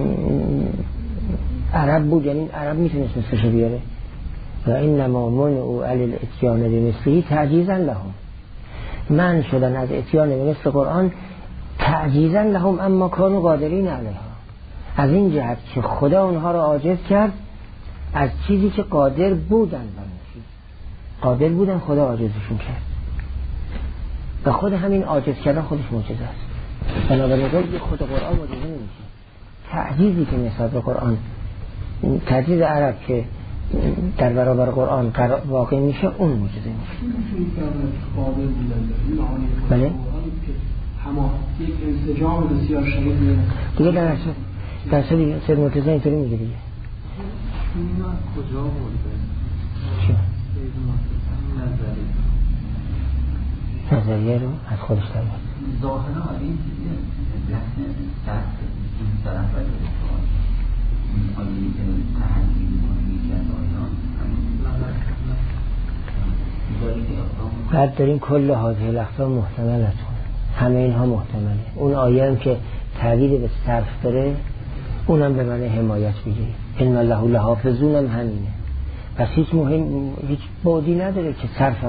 عرب بود، یعنی عرب میتونست مثلش بیاره. و انما منعوا علی الاتیان بمثله تعجیزا لهم، من شدن از اتیان به مثل قرآن تعجیزا لهم، اما کانوا قادرین علیها، از این جهت که خدا اونها رو عاجز کرد از چیزی که قادر بودن. قادر بودن، خدا عاجزشون کرد و خود همین عاجز کردن خودش معجزه است. بنابراین خود قرآن معجزه نمیشه. تعجیزی که نسبت به قرآن، تعجیز عرب که در برابر قرآن واقع میشه، اون معجزه میشه. بله؟ همه یک انسجام بسیار شدید دیگه در اصل دیگه سید مرتضی اینطوری میگه دیگه. اینا کجا بوده؟ چه؟ نظری نظریه رو از خودش در بود. ظاهرا این این طرف باید این آیهی که تحلیل می‌کنی که از آیان بعد داریم کل هذه الاقسام محتملت همه اینها محتمله. اون آیه هم که تعبیر به صرف داره اونم به معنی حمایت میگه، ان الله لحافظون هم همینه. پس هیچ بعدی نداره که صرف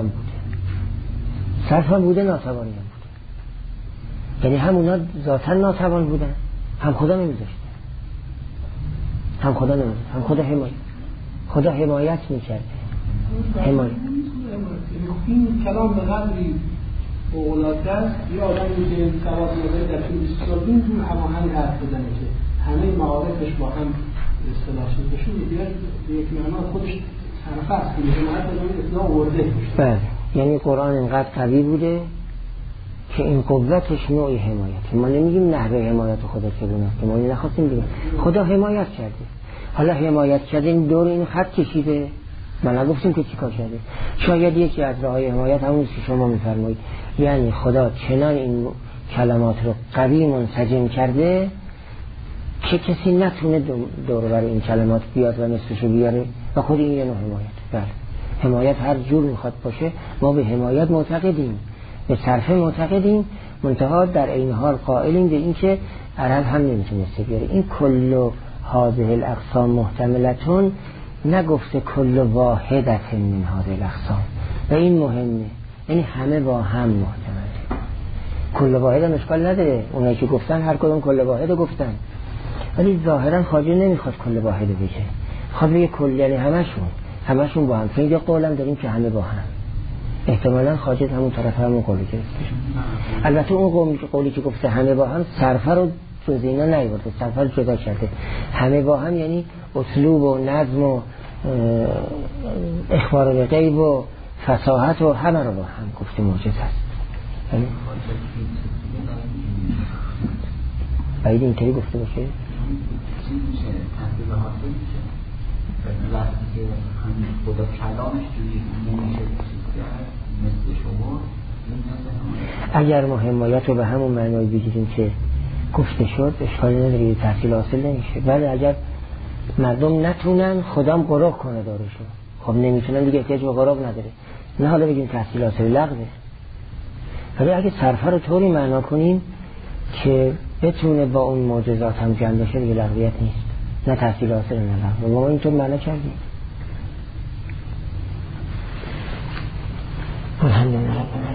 هم بوده ناتوانی هم بوده، یعنی همونا ذاتاً ناتوان بودن، هم خدا نمیذاشته، هم خدا حمایت میکرده. این کلام به قدری فوق‌العاده است. یه آدمی که سواد نداره در طول 20 سال اینجور هماهنگ حرف بزنه که همه معارفش با هم اصطلاح شده بشه، به یک معنا خودش طرفه است که حمایت از اصلاح آورده. بله، یعنی قرآن اینقدر قوی بوده که این قوتش نوعی حمایت. ما نمیگیم نحوه حمایت خدا چگونه است، ما نخواستیم بگیم خدا حمایت کرده. حالا حمایت کرده این دور این خط کشیده، ما نگفتیم که چیکار کرده. شاید یکی از راههای حمایت همون که شما میفرمایید، یعنی خدا چنان این کلمات رو قوی منسجم کرده که کسی نتونه دور بر این کلمات بیاد و مثلشو بیاره و خود این یه نوع حمایت. بله، حمایت هر جور میخواد باشه، ما به حمایت معتقدیم، به صرفه معتقدیم، منتها در این حال قائلیم به این که عرب هم نمیتونسته بیاره. این کل هذه الاقسام محتملتون، نگفته کل واحدت من هذه الاقسام، و این مهمه، یعنی همه با هم محتمله. کل واحد هم اشکال نداره، اونایی که گفتن هر کدوم کل واحد گفتن، ولی ظاهرا خواجه نمیخواد کل واحد بگه، خواهد بگه کل یعنی همشون با هم. چون یه قولم داریم که همه با هم، احتمالا خواجه همون طرف همون قولی گرفته. البته اون قولی که گفته همه با هم صرفه رو جز اینا نیورده، صرفه رو جدا کرده. همه با هم یعنی اسلوب و نظم و اخبار به غیب و فصاحت و همه رو با هم گفته موجز هست. باید اینطوری گفته باشه. وقتی که همین خدا کلامش جوری نمیشه مثل شما، اگر ما حمایت رو به همون معنای بگیریم که گفته شد، اشکالی نداره، تحصیل حاصل نمیشه. ولی اگر مردم نتونن خدام قرآن کنه دارشون، خب نمیتونن دیگه احتیاج به قرآن نداره، نه حالا بگیم تحصیل حاصل لغوه. ولی اگه صرفه رو طوری معنا کنیم که بتونه با اون معجزات هم جمع بشه، دیگه لغویت نیست، نه تحصیل حاصل نه لغو. ما اینطور معنا کردیم. الحمدلله.